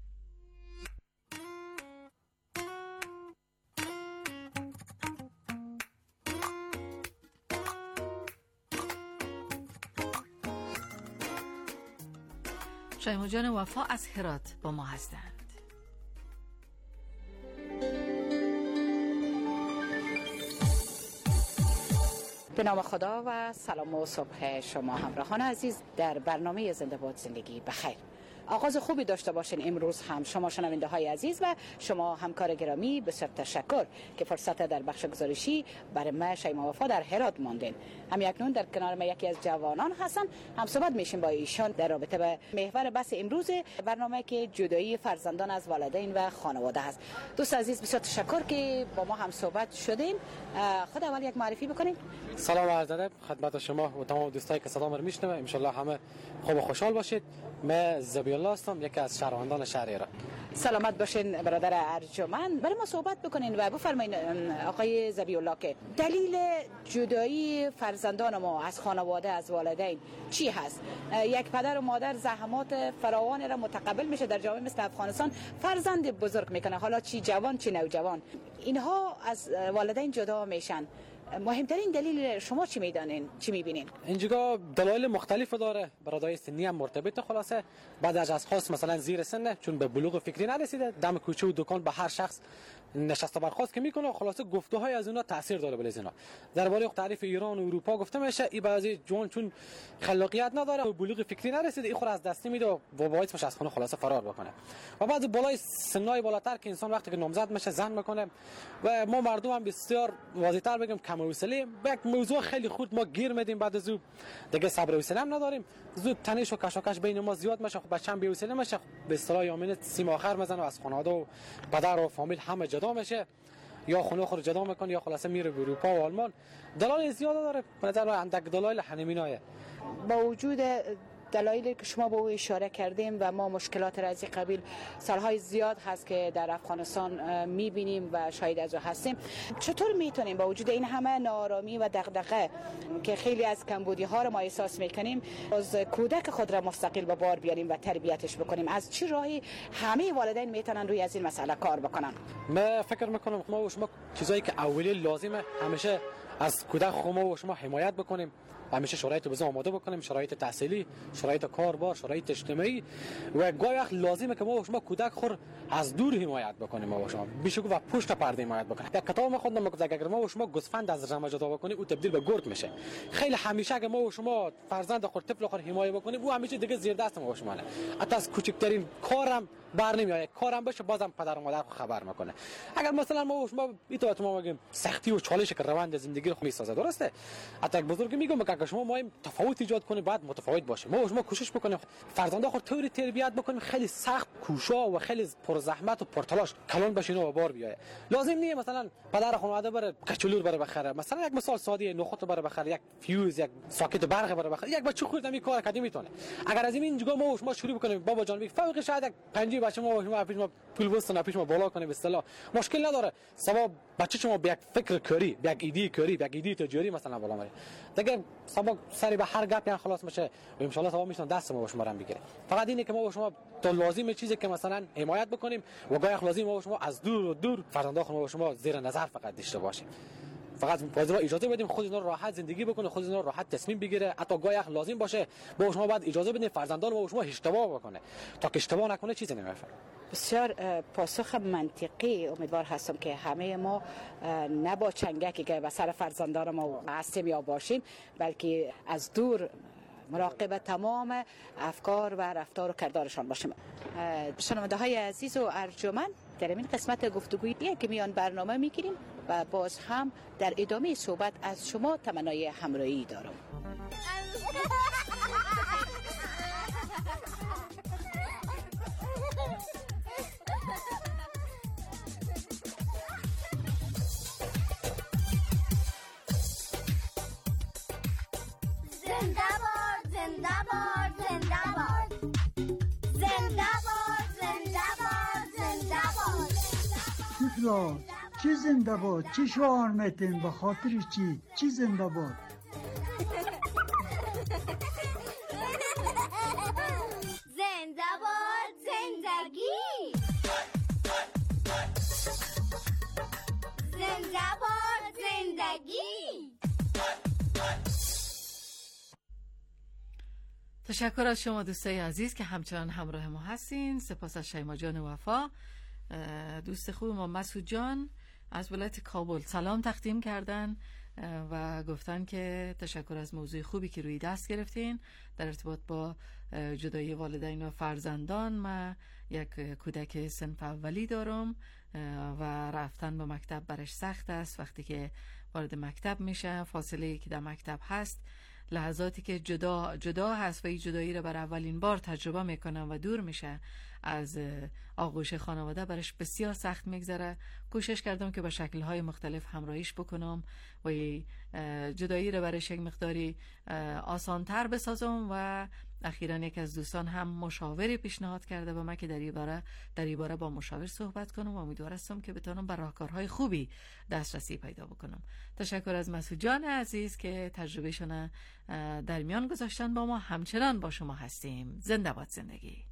شایمو جان وفا از هرات با ما هستند. به نام خدا و سلام و صبح شما همراهان عزیز در برنامه زنده باد زندگی بخیر. آغاز خوبی داشته باشین امروز هم شما شنونده های عزیز و شما همکار گرامی. بسیار تشکر که فرصت در بخش گزارشی برای ما شایما وفا در هرات ماندین. هم اکنون در کنار ما یکی از جوانان هستن، هم صحبت میشیم با ایشان در رابطه به محور بحث امروز برنامه که جدایی فرزندان از والدین و خانواده هست. دوست عزیز بسیار تشکر که با ما هم صحبت شدین. خود اول یک معرفی بکنین. سلام و عرض ادب خدمت شما و تمام دوستایی که صدام رو میشنوه. ان شاء الله همه خوب و خوشحال باشید. من زبیان عبدالله هستم، یکی از شهروندان شهر ایران. سلامت باشین برادر ارجمند. برای ما صحبت بکنین و بفرمایین آقای ذبیح الله که دلیل جدایی فرزندان ما از خانواده، از والدین چی هست؟ یک پدر و مادر زحمات فراوان را متقبل میشه در جامعه مثل افغانستان، فرزند بزرگ میکنه، حالا چی جوان چی نوجوان، اینها از والدین جدا میشن. مهمترین دلیل شما چی میدانین، چی میبینین؟ اینجا دلایل مختلف داره. برادرای سنی هم مرتبط، خلاصه بعد از اشخاص مثلا زیر سن چون به بلوغ فکری نرسیده، دم کوچه و دکان به هر شخص نشسته برخاست که میکنه، خلاصه گفته‌های از اونها تاثیر داره بله اینا. درباره تعریف ایران و اروپا گفته میشه این بعضی جوان چون خلاقیت نداره و بلوغ فکری نرسیده، این خود از دست میده و باعث میشه از خونه خلاصه فرار بکنه. و بعد بالای سنای بالاتر که انسان وقتی که نامزد میشه زن میکنه و ما مردم هم بسیار واضح‌تر بگم کم حوصله، یک موضوع خیلی خورد ما گیر میدیم، بعد از دیگه صبر و حوصله هم نداریم، زود تنش و کشاکش بین ما زیاد میشه، خب بچه‌م بی حوصله میشه، به اصطلاح یامین سیم آخر میزنه و از خانواده و پدر و فامیل همه جدا میشه، یا خونه خود جدا میکنه یا خلاصه میره به اروپا و آلمان. دلایل زیاد داره، به نظر من اندک دلایل همینایه. با وجود دلایلی که شما به او اشاره کردیم و ما مشکلات را از این قبیل سالهای زیاد هست که در افغانستان میبینیم و شاهد از او هستیم، چطور میتونیم با وجود این همه ناآرامی و دغدغه که خیلی از کمبودی ها رو ما احساس میکنیم، از کودک خود را مستقل به بار بیاریم و تربیتش بکنیم؟ از چه راهی همه والدین میتونن روی از این مسئله کار بکنن؟ من فکر میکنم ما و شما چیزایی که اولی لازمه همیشه از کودک خود ما و شما حمایت بکنیم، همیشه شرایط بزرگ آماده بکنیم، شرایط تحصیلی، شرایط کاربار، شرایط اجتماعی، و گاهی وقت لازمه که ما و شما کودک خور از دور حمایت بکنیم، ما و شما بیشک و پشت پرده حمایت بکنیم. یک کتاب میخوندم میگفت اگر ما و شما گوسفند از رمه جدا بکنیم او تبدیل به گرگ میشه. خیلی همیشه اگر ما و شما فرزند خود طفل خود حمایت بکنیم او همیشه دیگه زیر دست ما و شما نه، حتی از کوچکترین کارم بر نمیاد، کارم بشه بازم پدر و مادر خبر میکنه. اگر مثلا ما و شما ایتو تو ما میگیم سختی و چالش که روند زندگی رو میسازه، درسته؟ حتی یک بزرگ میگم که اگر شما ما تفاوت ایجاد کنیم بعد متفاوت باشیم، ما و شما کوشش بکنیم فرزندا خود طوری تربیت بکنیم خیلی سخت کوشا و خیلی پر زحمت و پر تلاش کلان بشین و بار بیایه. لازم نیه مثلا پدر خانواده بره کچلور بره بخره، مثلا یک مثال ساده نخود بره بخره، یک فیوز، یک ساکت برق بره بخره، یک بچه خورد همین کار کردی میتونه. اگر از این جگا ما و شما شروع بکنیم بابا جان میگه فوق شاید یک پنجی بچه ما و شما پیش ما پول بستن پیش ما بالا کنه، به اصطلاح مشکل نداره، سبب بچه شما به یک فکر کاری، به یک ایده کاری، به یک ایده تجاری مثلا بالا میره دیگه، سبب سری به هر گپ خلاص میشه و ان شاء الله سبب میشن دست ما و شما رو بگیره. فقط اینه که ما و شما تو لازمه چیزی که مثلا حمایت بکنیم و گاهی لازم ما و شما از دور و دور فرزندا ما و شما زیر نظر فقط داشته باشیم، فقط واجب اجازه بدیم خود اینا راحت زندگی بکنه، خود اینا راحت تصمیم بگیره، حتی گاهی لازم باشه ما شما بعد اجازه بدیم فرزندان ما و شما اشتباه بکنه تا که اشتباه نکنه چیزی نمیفهمه. بسیار پاسخ منطقی. امیدوار هستم که همه ما نه با چنگکی که به سر فرزندان ما هستیم یا باشیم، بلکه از دور مراقب تمام افکار و رفتار و کردارشان باشیم. شنونده های عزیز و ارجمند، در این قسمت گفتگویی که میان برنامه میگیریم و باز هم در ادامه صحبت از شما تمنای همراهی دارم. زنده باد، زنده باد، زنده باد. زنده باد، زنده باد، زنده باد. شکرا چی زنده باد؟ چی شعار میتین؟ به خاطر چی؟ چی زنده باد؟ زنده باد زندگی، زنده باد زندگی. تشکر از شما دوستای عزیز که همچنان همراه ما هستین. سپاس از شیما جان وفا، دوست خوب ما مسعود جان از ولایت کابل سلام تقدیم کردن و گفتن که تشکر از موضوع خوبی که روی دست گرفتین در ارتباط با جدایی والدین و فرزندان. من یک کودک صنف اولی دارم و رفتن به مکتب برش سخت است. وقتی که وارد مکتب میشه، فاصله که در مکتب هست، لحظاتی که جدا جدا هست و این جدایی رو بر اولین بار تجربه میکنم و دور میشه از آغوش خانواده برش بسیار سخت میگذره. کوشش کردم که با شکل‌های مختلف همراهیش بکنم و جدایی رو برش یک مقداری آسان‌تر بسازم و اخیراً یک از دوستان هم مشاوری پیشنهاد کرده به من که در این باره در این باره با مشاور صحبت کنم و امیدوار هستم که بتونم به راهکارهای خوبی دسترسی پیدا بکنم. تشکر از مسعود جان عزیز که تجربهشون در میان گذاشتن با ما. همچنان با شما هستیم. زنده باد زندگی.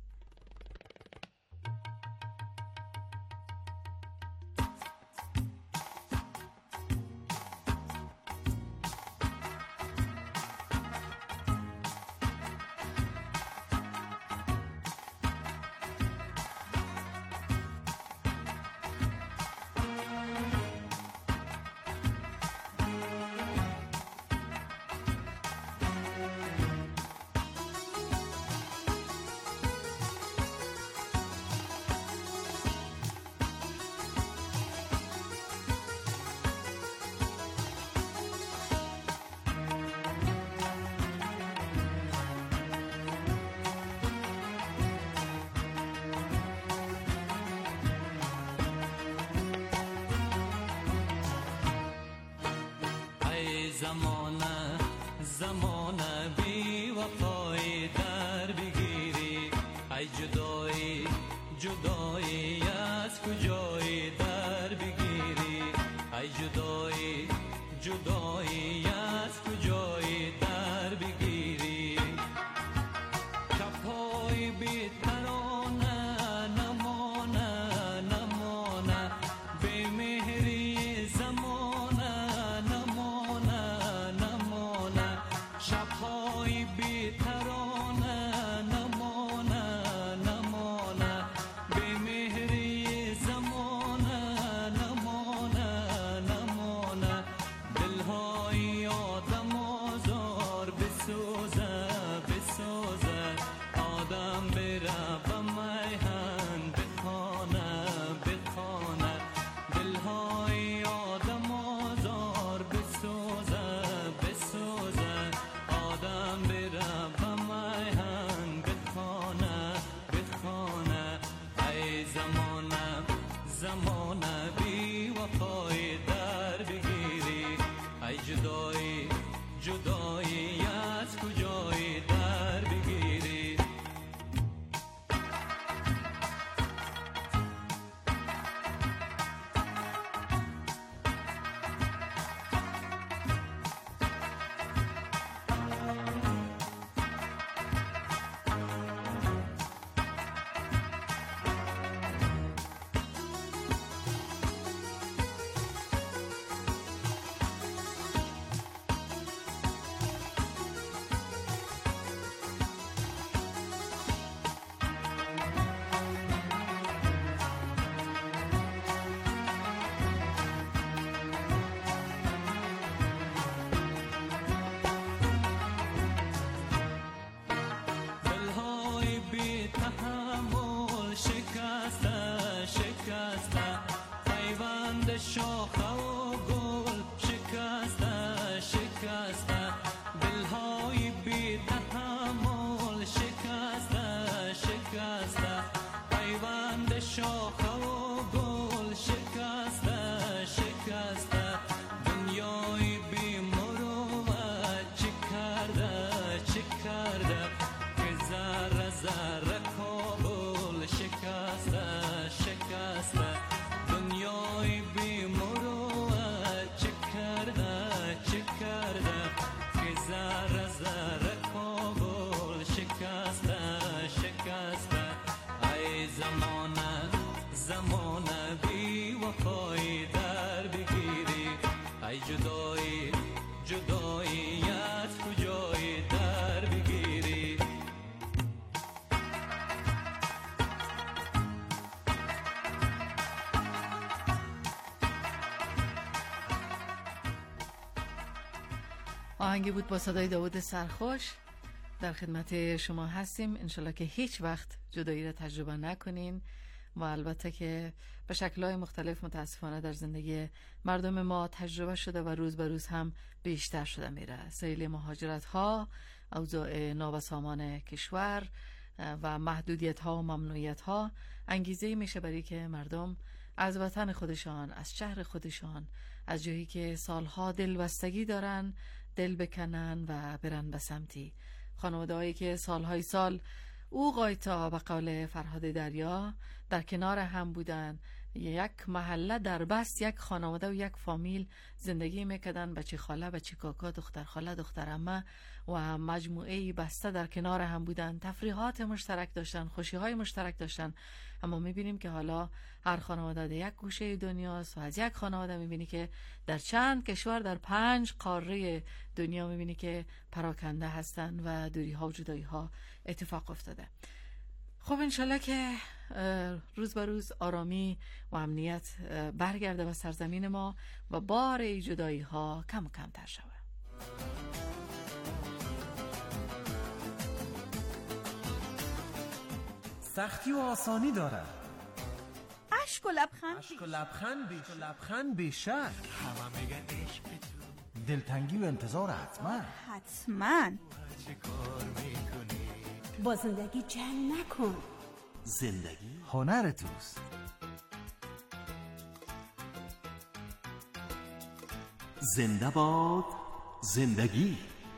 زمانه زمانه بی وفای در بگیری، ای جدایی جدایی از کجایی در بگیری، ای جدایی جدایی از کجایی در بگیری. کپای بی ترانه نمانه نمانه بی مهری زمانه نمانه نمانه شبهای بی ترانه نمانه نمانه بی مهری زمانه نمانه نمانه دلهای آدم آزار بسوزه بسوزه آدم بره به میهن بخانه بخانه دلهای آدم آزار بسوزه بسوزه آدم بره به میهن بخانه بخانه. ای زمانه زمانه بی وفای در بگیری، ای جدایی جدایی از کجایی در بگیری. دلهای بی تحمل شکسته شکسته پیوند شاخه و گل شکسته شکسته دلهای بی تحمل شکسته شکسته پیوند شاخه و گل شکسته شکسته دنیای بی مروت چه کرده چه کرده که ذره ذره کابل شکسته شکسته دنیای بی مروت چه کرده چه کرده که ذره ذره کابل شکسته شکسته. ای زمانه زمانه بی وفای در بگیری، ای جدایی جدایی از کجایی در بگیری. آهنگی بود با صدای داوود سرخوش. در خدمت شما هستیم. انشالله که هیچ وقت جدایی را تجربه نکنین و البته که به شکل‌های مختلف متاسفانه در زندگی مردم ما تجربه شده و روز به روز هم بیشتر شده میره. سیل مهاجرت ها، اوضاع نابسامان کشور، و محدودیت ها و ممنوعیت ها انگیزه میشه برای که مردم از وطن خودشان، از شهر خودشان، از جایی که سالها دلبستگی دارن دل بکنن و برن به سمتی. خانواده هایی که سالهای سال او قایتا به قول فرهاد دریا در کنار هم بودن، یک محله در بست، یک خانواده و یک فامیل زندگی میکردن، بچه خاله، بچه کاکا، دختر خاله، دختر عمه و مجموعه بسته در کنار هم بودن، تفریحات مشترک داشتن، خوشی های مشترک داشتن. اما میبینیم که حالا هر خانواده در یک گوشه دنیاست و از یک خانواده میبینی که در چند کشور در پنج قاره دنیا میبینی که پراکنده هستن و دوری ها و جدایی ها اتفاق افتاده. خب انشالله که روز به روز آرامی و امنیت برگرده به سرزمین ما و بار جدایی ها کم و کم تر شود. سختی و آسانی داره، عشق و لبخند عشق و لبخند بیش و لبخند بیشک، همه میگن عشق تو، دلتنگی و انتظار حتما حتما. با زندگی جنگ نکن، زندگی هنر توست. زنده باد زندگی.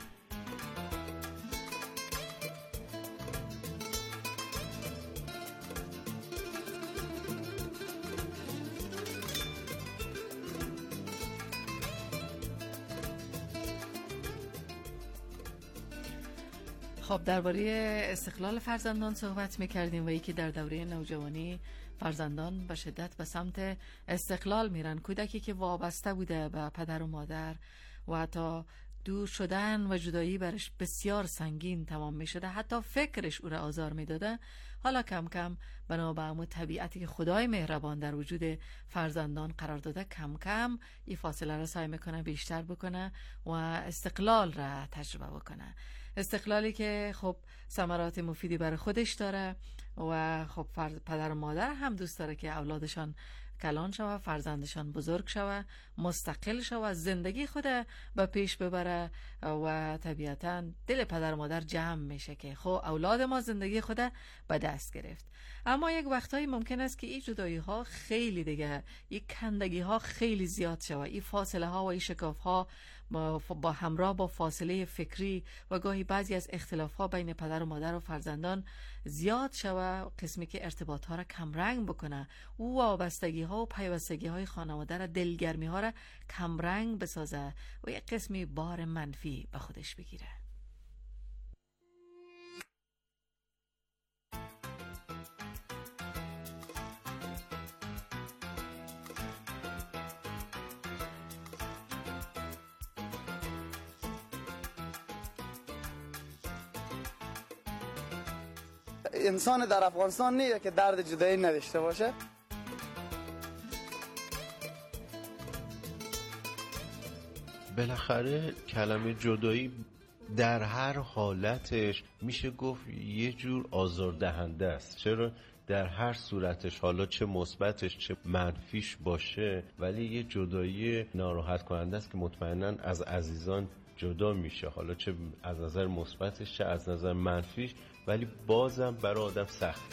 خب درباره استقلال فرزندان صحبت می‌کردیم و یکی در دوره نوجوانی فرزندان به شدت به سمت استقلال میرن. کودکی که وابسته بوده به پدر و مادر و حتی دور شدن و جدایی برش بسیار سنگین تمام میشده، حتی فکرش او را آزار میداده، حالا کم کم بنا به همون طبیعتی که خدای مهربان در وجود فرزندان قرار داده، کم کم این فاصله را سعی میکنه بیشتر بکنه و استقلال را تجربه بکنه. استقلالی که خب ثمرات مفیدی برای خودش داره و خب پدر و مادر هم دوست داره که اولادشان کلان شوه، فرزندشان بزرگ شوه، مستقل شوه، زندگی خود به پیش ببره و طبیعتا دل پدر و مادر جمع میشه که خب اولاد ما زندگی خود به دست گرفت. اما یک وقتایی ممکن است که این جدایی ها خیلی دیگه، این کندگی ها خیلی زیاد شوه، این فاصله ها و این شکاف ها با همراه با فاصله فکری و گاهی بعضی از اختلاف ها بین پدر و مادر و فرزندان زیاد شوه، قسمی که ارتباط ها را کمرنگ بکنه، او وابستگی ها و پیوستگی های خانواده را، دلگرمی ها را کمرنگ بسازه و یک قسمی بار منفی به خودش بگیره. انسان در افغانستان نیه که درد جدایی نداشته باشه. بالاخره کلمه جدایی در هر حالتش میشه گفت یه جور آزاردهنده است. چرا؟ در هر صورتش، حالا چه مثبتش چه منفیش باشه، ولی یه جدایی ناراحت کننده است که مطمئناً از عزیزان جدا میشه، حالا چه از نظر مثبتش چه از نظر منفیش، ولی بازم برای آدم سخت.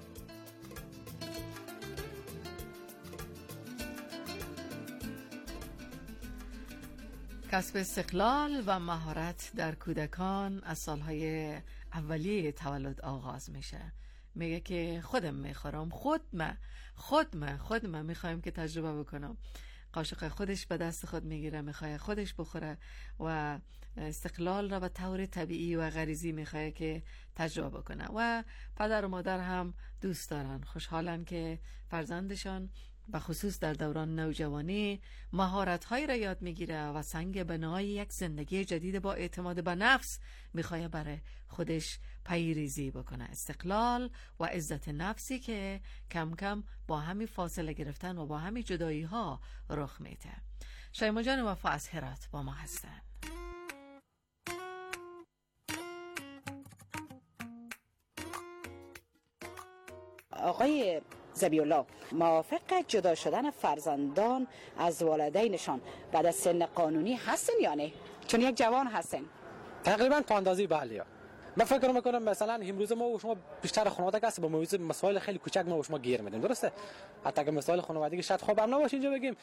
کسب استقلال و مهارت در کودکان از سالهای اولیه تولد آغاز میشه. میگه که خودم میخورم، خودم خودم خودم میخوایم که تجربه بکنم. قاشق خودش به دست خود میگیره، میخواد خودش بخوره و استقلال را به طور طبیعی و غریزی میخواد که تجربه بکنه و پدر و مادر هم دوست دارن، خوشحالن که فرزندشان به خصوص در دوران نوجوانی مهارت‌هایی را یاد میگیره و سنگ بنای یک زندگی جدید با اعتماد به نفس میخواد برای خودش پیریزی بکنه. استقلال و عزت نفسی که کم کم با همین فاصله گرفتن و با همین جدایی ها رخ میده. شایما جان وفا از هرات با ما هستن. آقای ذبیح‌الله، موافق جدا شدن فرزندان از والدینشان بعد از سن قانونی هستن یا نه؟ چون یک جوان هستن. تقریبا تا اندازه بله. من فکر میکنم مثلا امروز ما و شما بیشتر خانواده هست با موضوع مسائل خیلی کوچک ما و شما گیر میدیم، درسته؟ حتی که مسائل خانوادگی شاید خوب هم نباشه، اینجا بگیم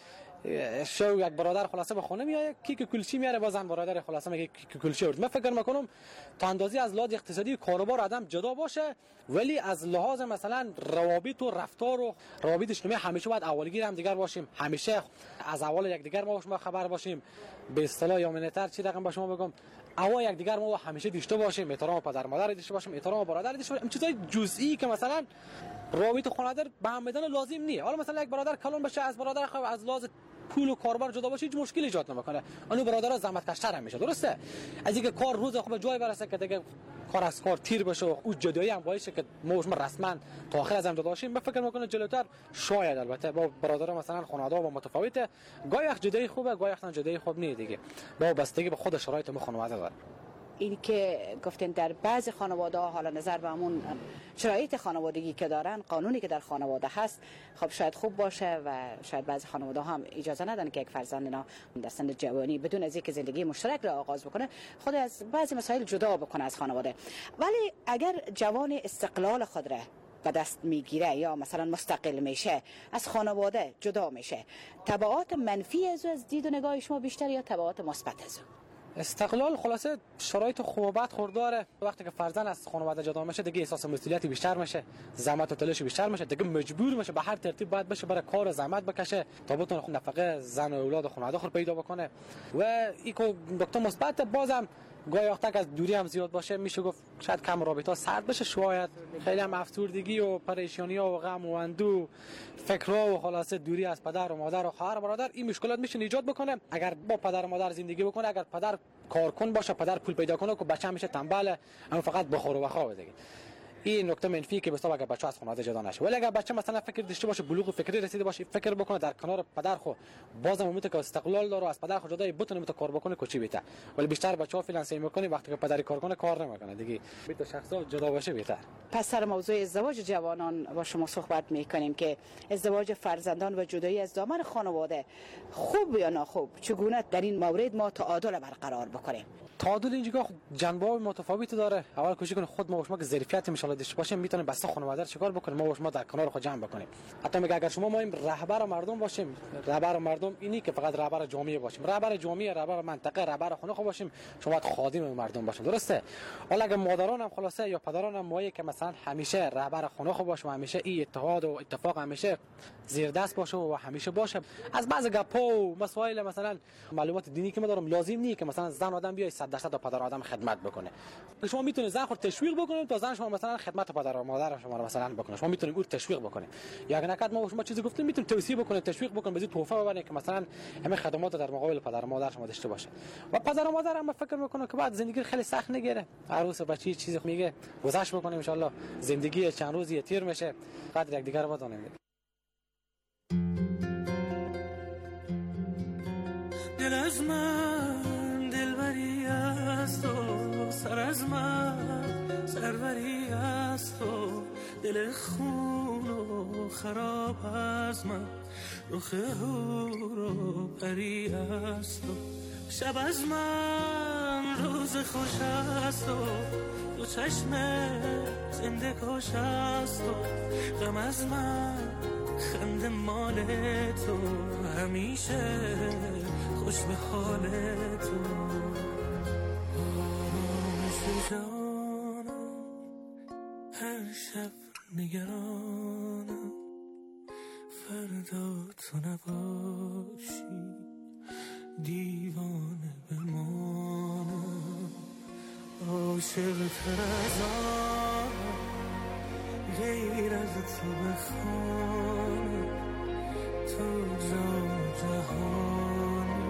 شو یک برادر خلاصه به خونه میاد کیک کلچی میاره، بازم برادر خلاصه میگه کیک کلچی آورد. من فکر میکنم تا اندازی از لحاظ اقتصادی کاروبار آدم جدا باشه، ولی از لحاظ مثلا روابط و رفتار و روابط اجتماعی همیشه باید اولگیر هم دیگر باشیم، همیشه از اول یک دیگر ما شما خبر باشیم. به اصطلاح یا منتر چی رقم با شما بگم، اوا یک دیگر ما همیشه داشته باشیم، احترام پدر مادر داشته باشیم، احترام برادر داشته باشیم. چیزای جزئی که مثلا روابط خانواده به هم بدن لازم نیست. حالا مثلا یک برادر کلون بشه از برادر خو از لحاظ پول و کاربار جدا باشه هیچ مشکلی ایجاد نمیکنه، اونو برادرها زحمت کشتر هم میشه، درسته؟ از اینکه کار روز خوب جای برسه که دیگه کار از کار تیر بشه و اون جدایی هم باعث که ما رسما تا آخر از هم جدا شیم. من فکر میکنم جلوتر شاید البته با برادرها مثلا خانواده با متفاوته، گاهی وقت جدایی خوبه گاهی وقت جدایی خوب نیست دیگه، با بستگی به خود شرایط ما خانواده داره. این که گفتن در بعضی خانواده ها حالا نظر به همون شرایط خانوادگی که دارن، قانونی که در خانواده هست، خب شاید خوب باشه و شاید بعضی خانواده ها هم اجازه ندن که یک فرزند اینا در سن جوانی بدون از اینکه زندگی مشترک را آغاز بکنه خود از بعضی مسائل جدا بکنه از خانواده. ولی اگر جوان استقلال خود را به دست میگیره یا مثلا مستقل میشه، از خانواده جدا میشه، تبعات منفی از از دید و نگاه شما بیشتر یا تبعات مثبت از استقلال؟ خلاصه شرایط خوبت خورداره. وقتی که فرزند از خانواده جدا میشه دیگه احساس مسئولیتی بیشتر میشه، زحمت و تلاش بیشتر میشه، دیگه مجبور میشه به هر ترتیب باید بشه برای کار زحمت بکشه تا بتونه نفقه زن و اولاد و خانواده خود پیدا بکنه. و اینکه نکته مثبت بازم گاهی وقتا که از دوری هم زیاد باشه میشه گفت شاید کم رابطه سرد بشه، شاید خیلی هم افسردگی و پریشانی و غم و اندو فکرها و خلاصه دوری از پدر و مادر و خواهر و برادر این مشکلات میشه ایجاد بکنه. اگر با پدر و مادر زندگی بکنه، اگر پدر کارکن باشه، پدر پول پیدا کنه که بچه میشه تنبل، اما فقط بخور و بخواب دیگه. این نکته منفی که بسته اگر بچه از خانواده جدا نشه. ولی اگر بچه مثلا فکر داشته باشه، بلوغ فکری رسیده باشه، فکر بکنه در کنار پدر خو بازم میتونه که استقلال داره، از پدر خو جدا بتونه میتونه کار بکنه کوچی بهتر. ولی بیشتر بچه‌ها فینانسی میکنه وقتی که پدری کار کنه کار نمیکنه دیگه، بیت شخصا جدا باشه بهتر. پس سر موضوع ازدواج جوانان با شما صحبت میکنیم که ازدواج فرزندان و جدایی از دامن خانواده خوب یا ناخوب، چگونه در این مورد ما تعادل برقرار بکنیم؟ تعادل اینجا جنبه‌های متفاوتی داره. اول کوشش کنیم خود ما و شما که ظرفیت ان شاءالله داشته باشیم میتونه بس خانواده رو چیکار بکنیم، ما و شما در کنار خود جمع بکنیم. حتی میگه اگر شما ما این رهبر مردم باشیم، رهبر مردم اینی که فقط رهبر جامعه باشیم، رهبر جامعه، رهبر منطقه، رهبر خونه خود باشیم، شما باید خادم مردم باشیم، درسته؟ حالا اگر مادران هم خلاصه یا پدران هم مایه که مثلا همیشه رهبر خونه خود باشه و همیشه این اتحاد و اتفاق همیشه زیر دست باشه و همیشه باشه، از بعض گپا و مسائل مثلا معلومات دینی که ما دارم لازم نیست که مثلا زن آدم بیای صد درصد پدر آدم خدمت بکنه. شما میتونید زن خود تشویق بکنید تا زن شما مثلا خدمت پدر و مادر شما رو مثلا بکنه، شما میتونید اون تشویق بکنید. یا اگه نکرد ما شما چیزی گفتیم میتونید توصیه بکنید، تشویق بکنید، بزید توفه ببرید که مثلا همه خدمات در مقابل پدر و مادر شما داشته باشه. و پدر و مادر هم فکر میکنه که بعد زندگی خیلی سخت نگیره، عروس بچی چیزی میگه گذشت بکنیم ان شاء الله، زندگی چند روزی تیر میشه، قدر یک دیگر رو بدونیم. دل از من دلبری است تو، سر از من سروری است تو، دل خون و خراب از من، رخ هور و پری است تو، شب از من روز خوش است تو، دو چشم زنده کش است تو، غم از من خنده مال تو، همیشه خوش به حال تو، مثل جانم هر شب نگرانم، فردا تو نباشی دیوانه بمانم، عاشق تر از آن غیر از تو بخوانم، تو جان جهان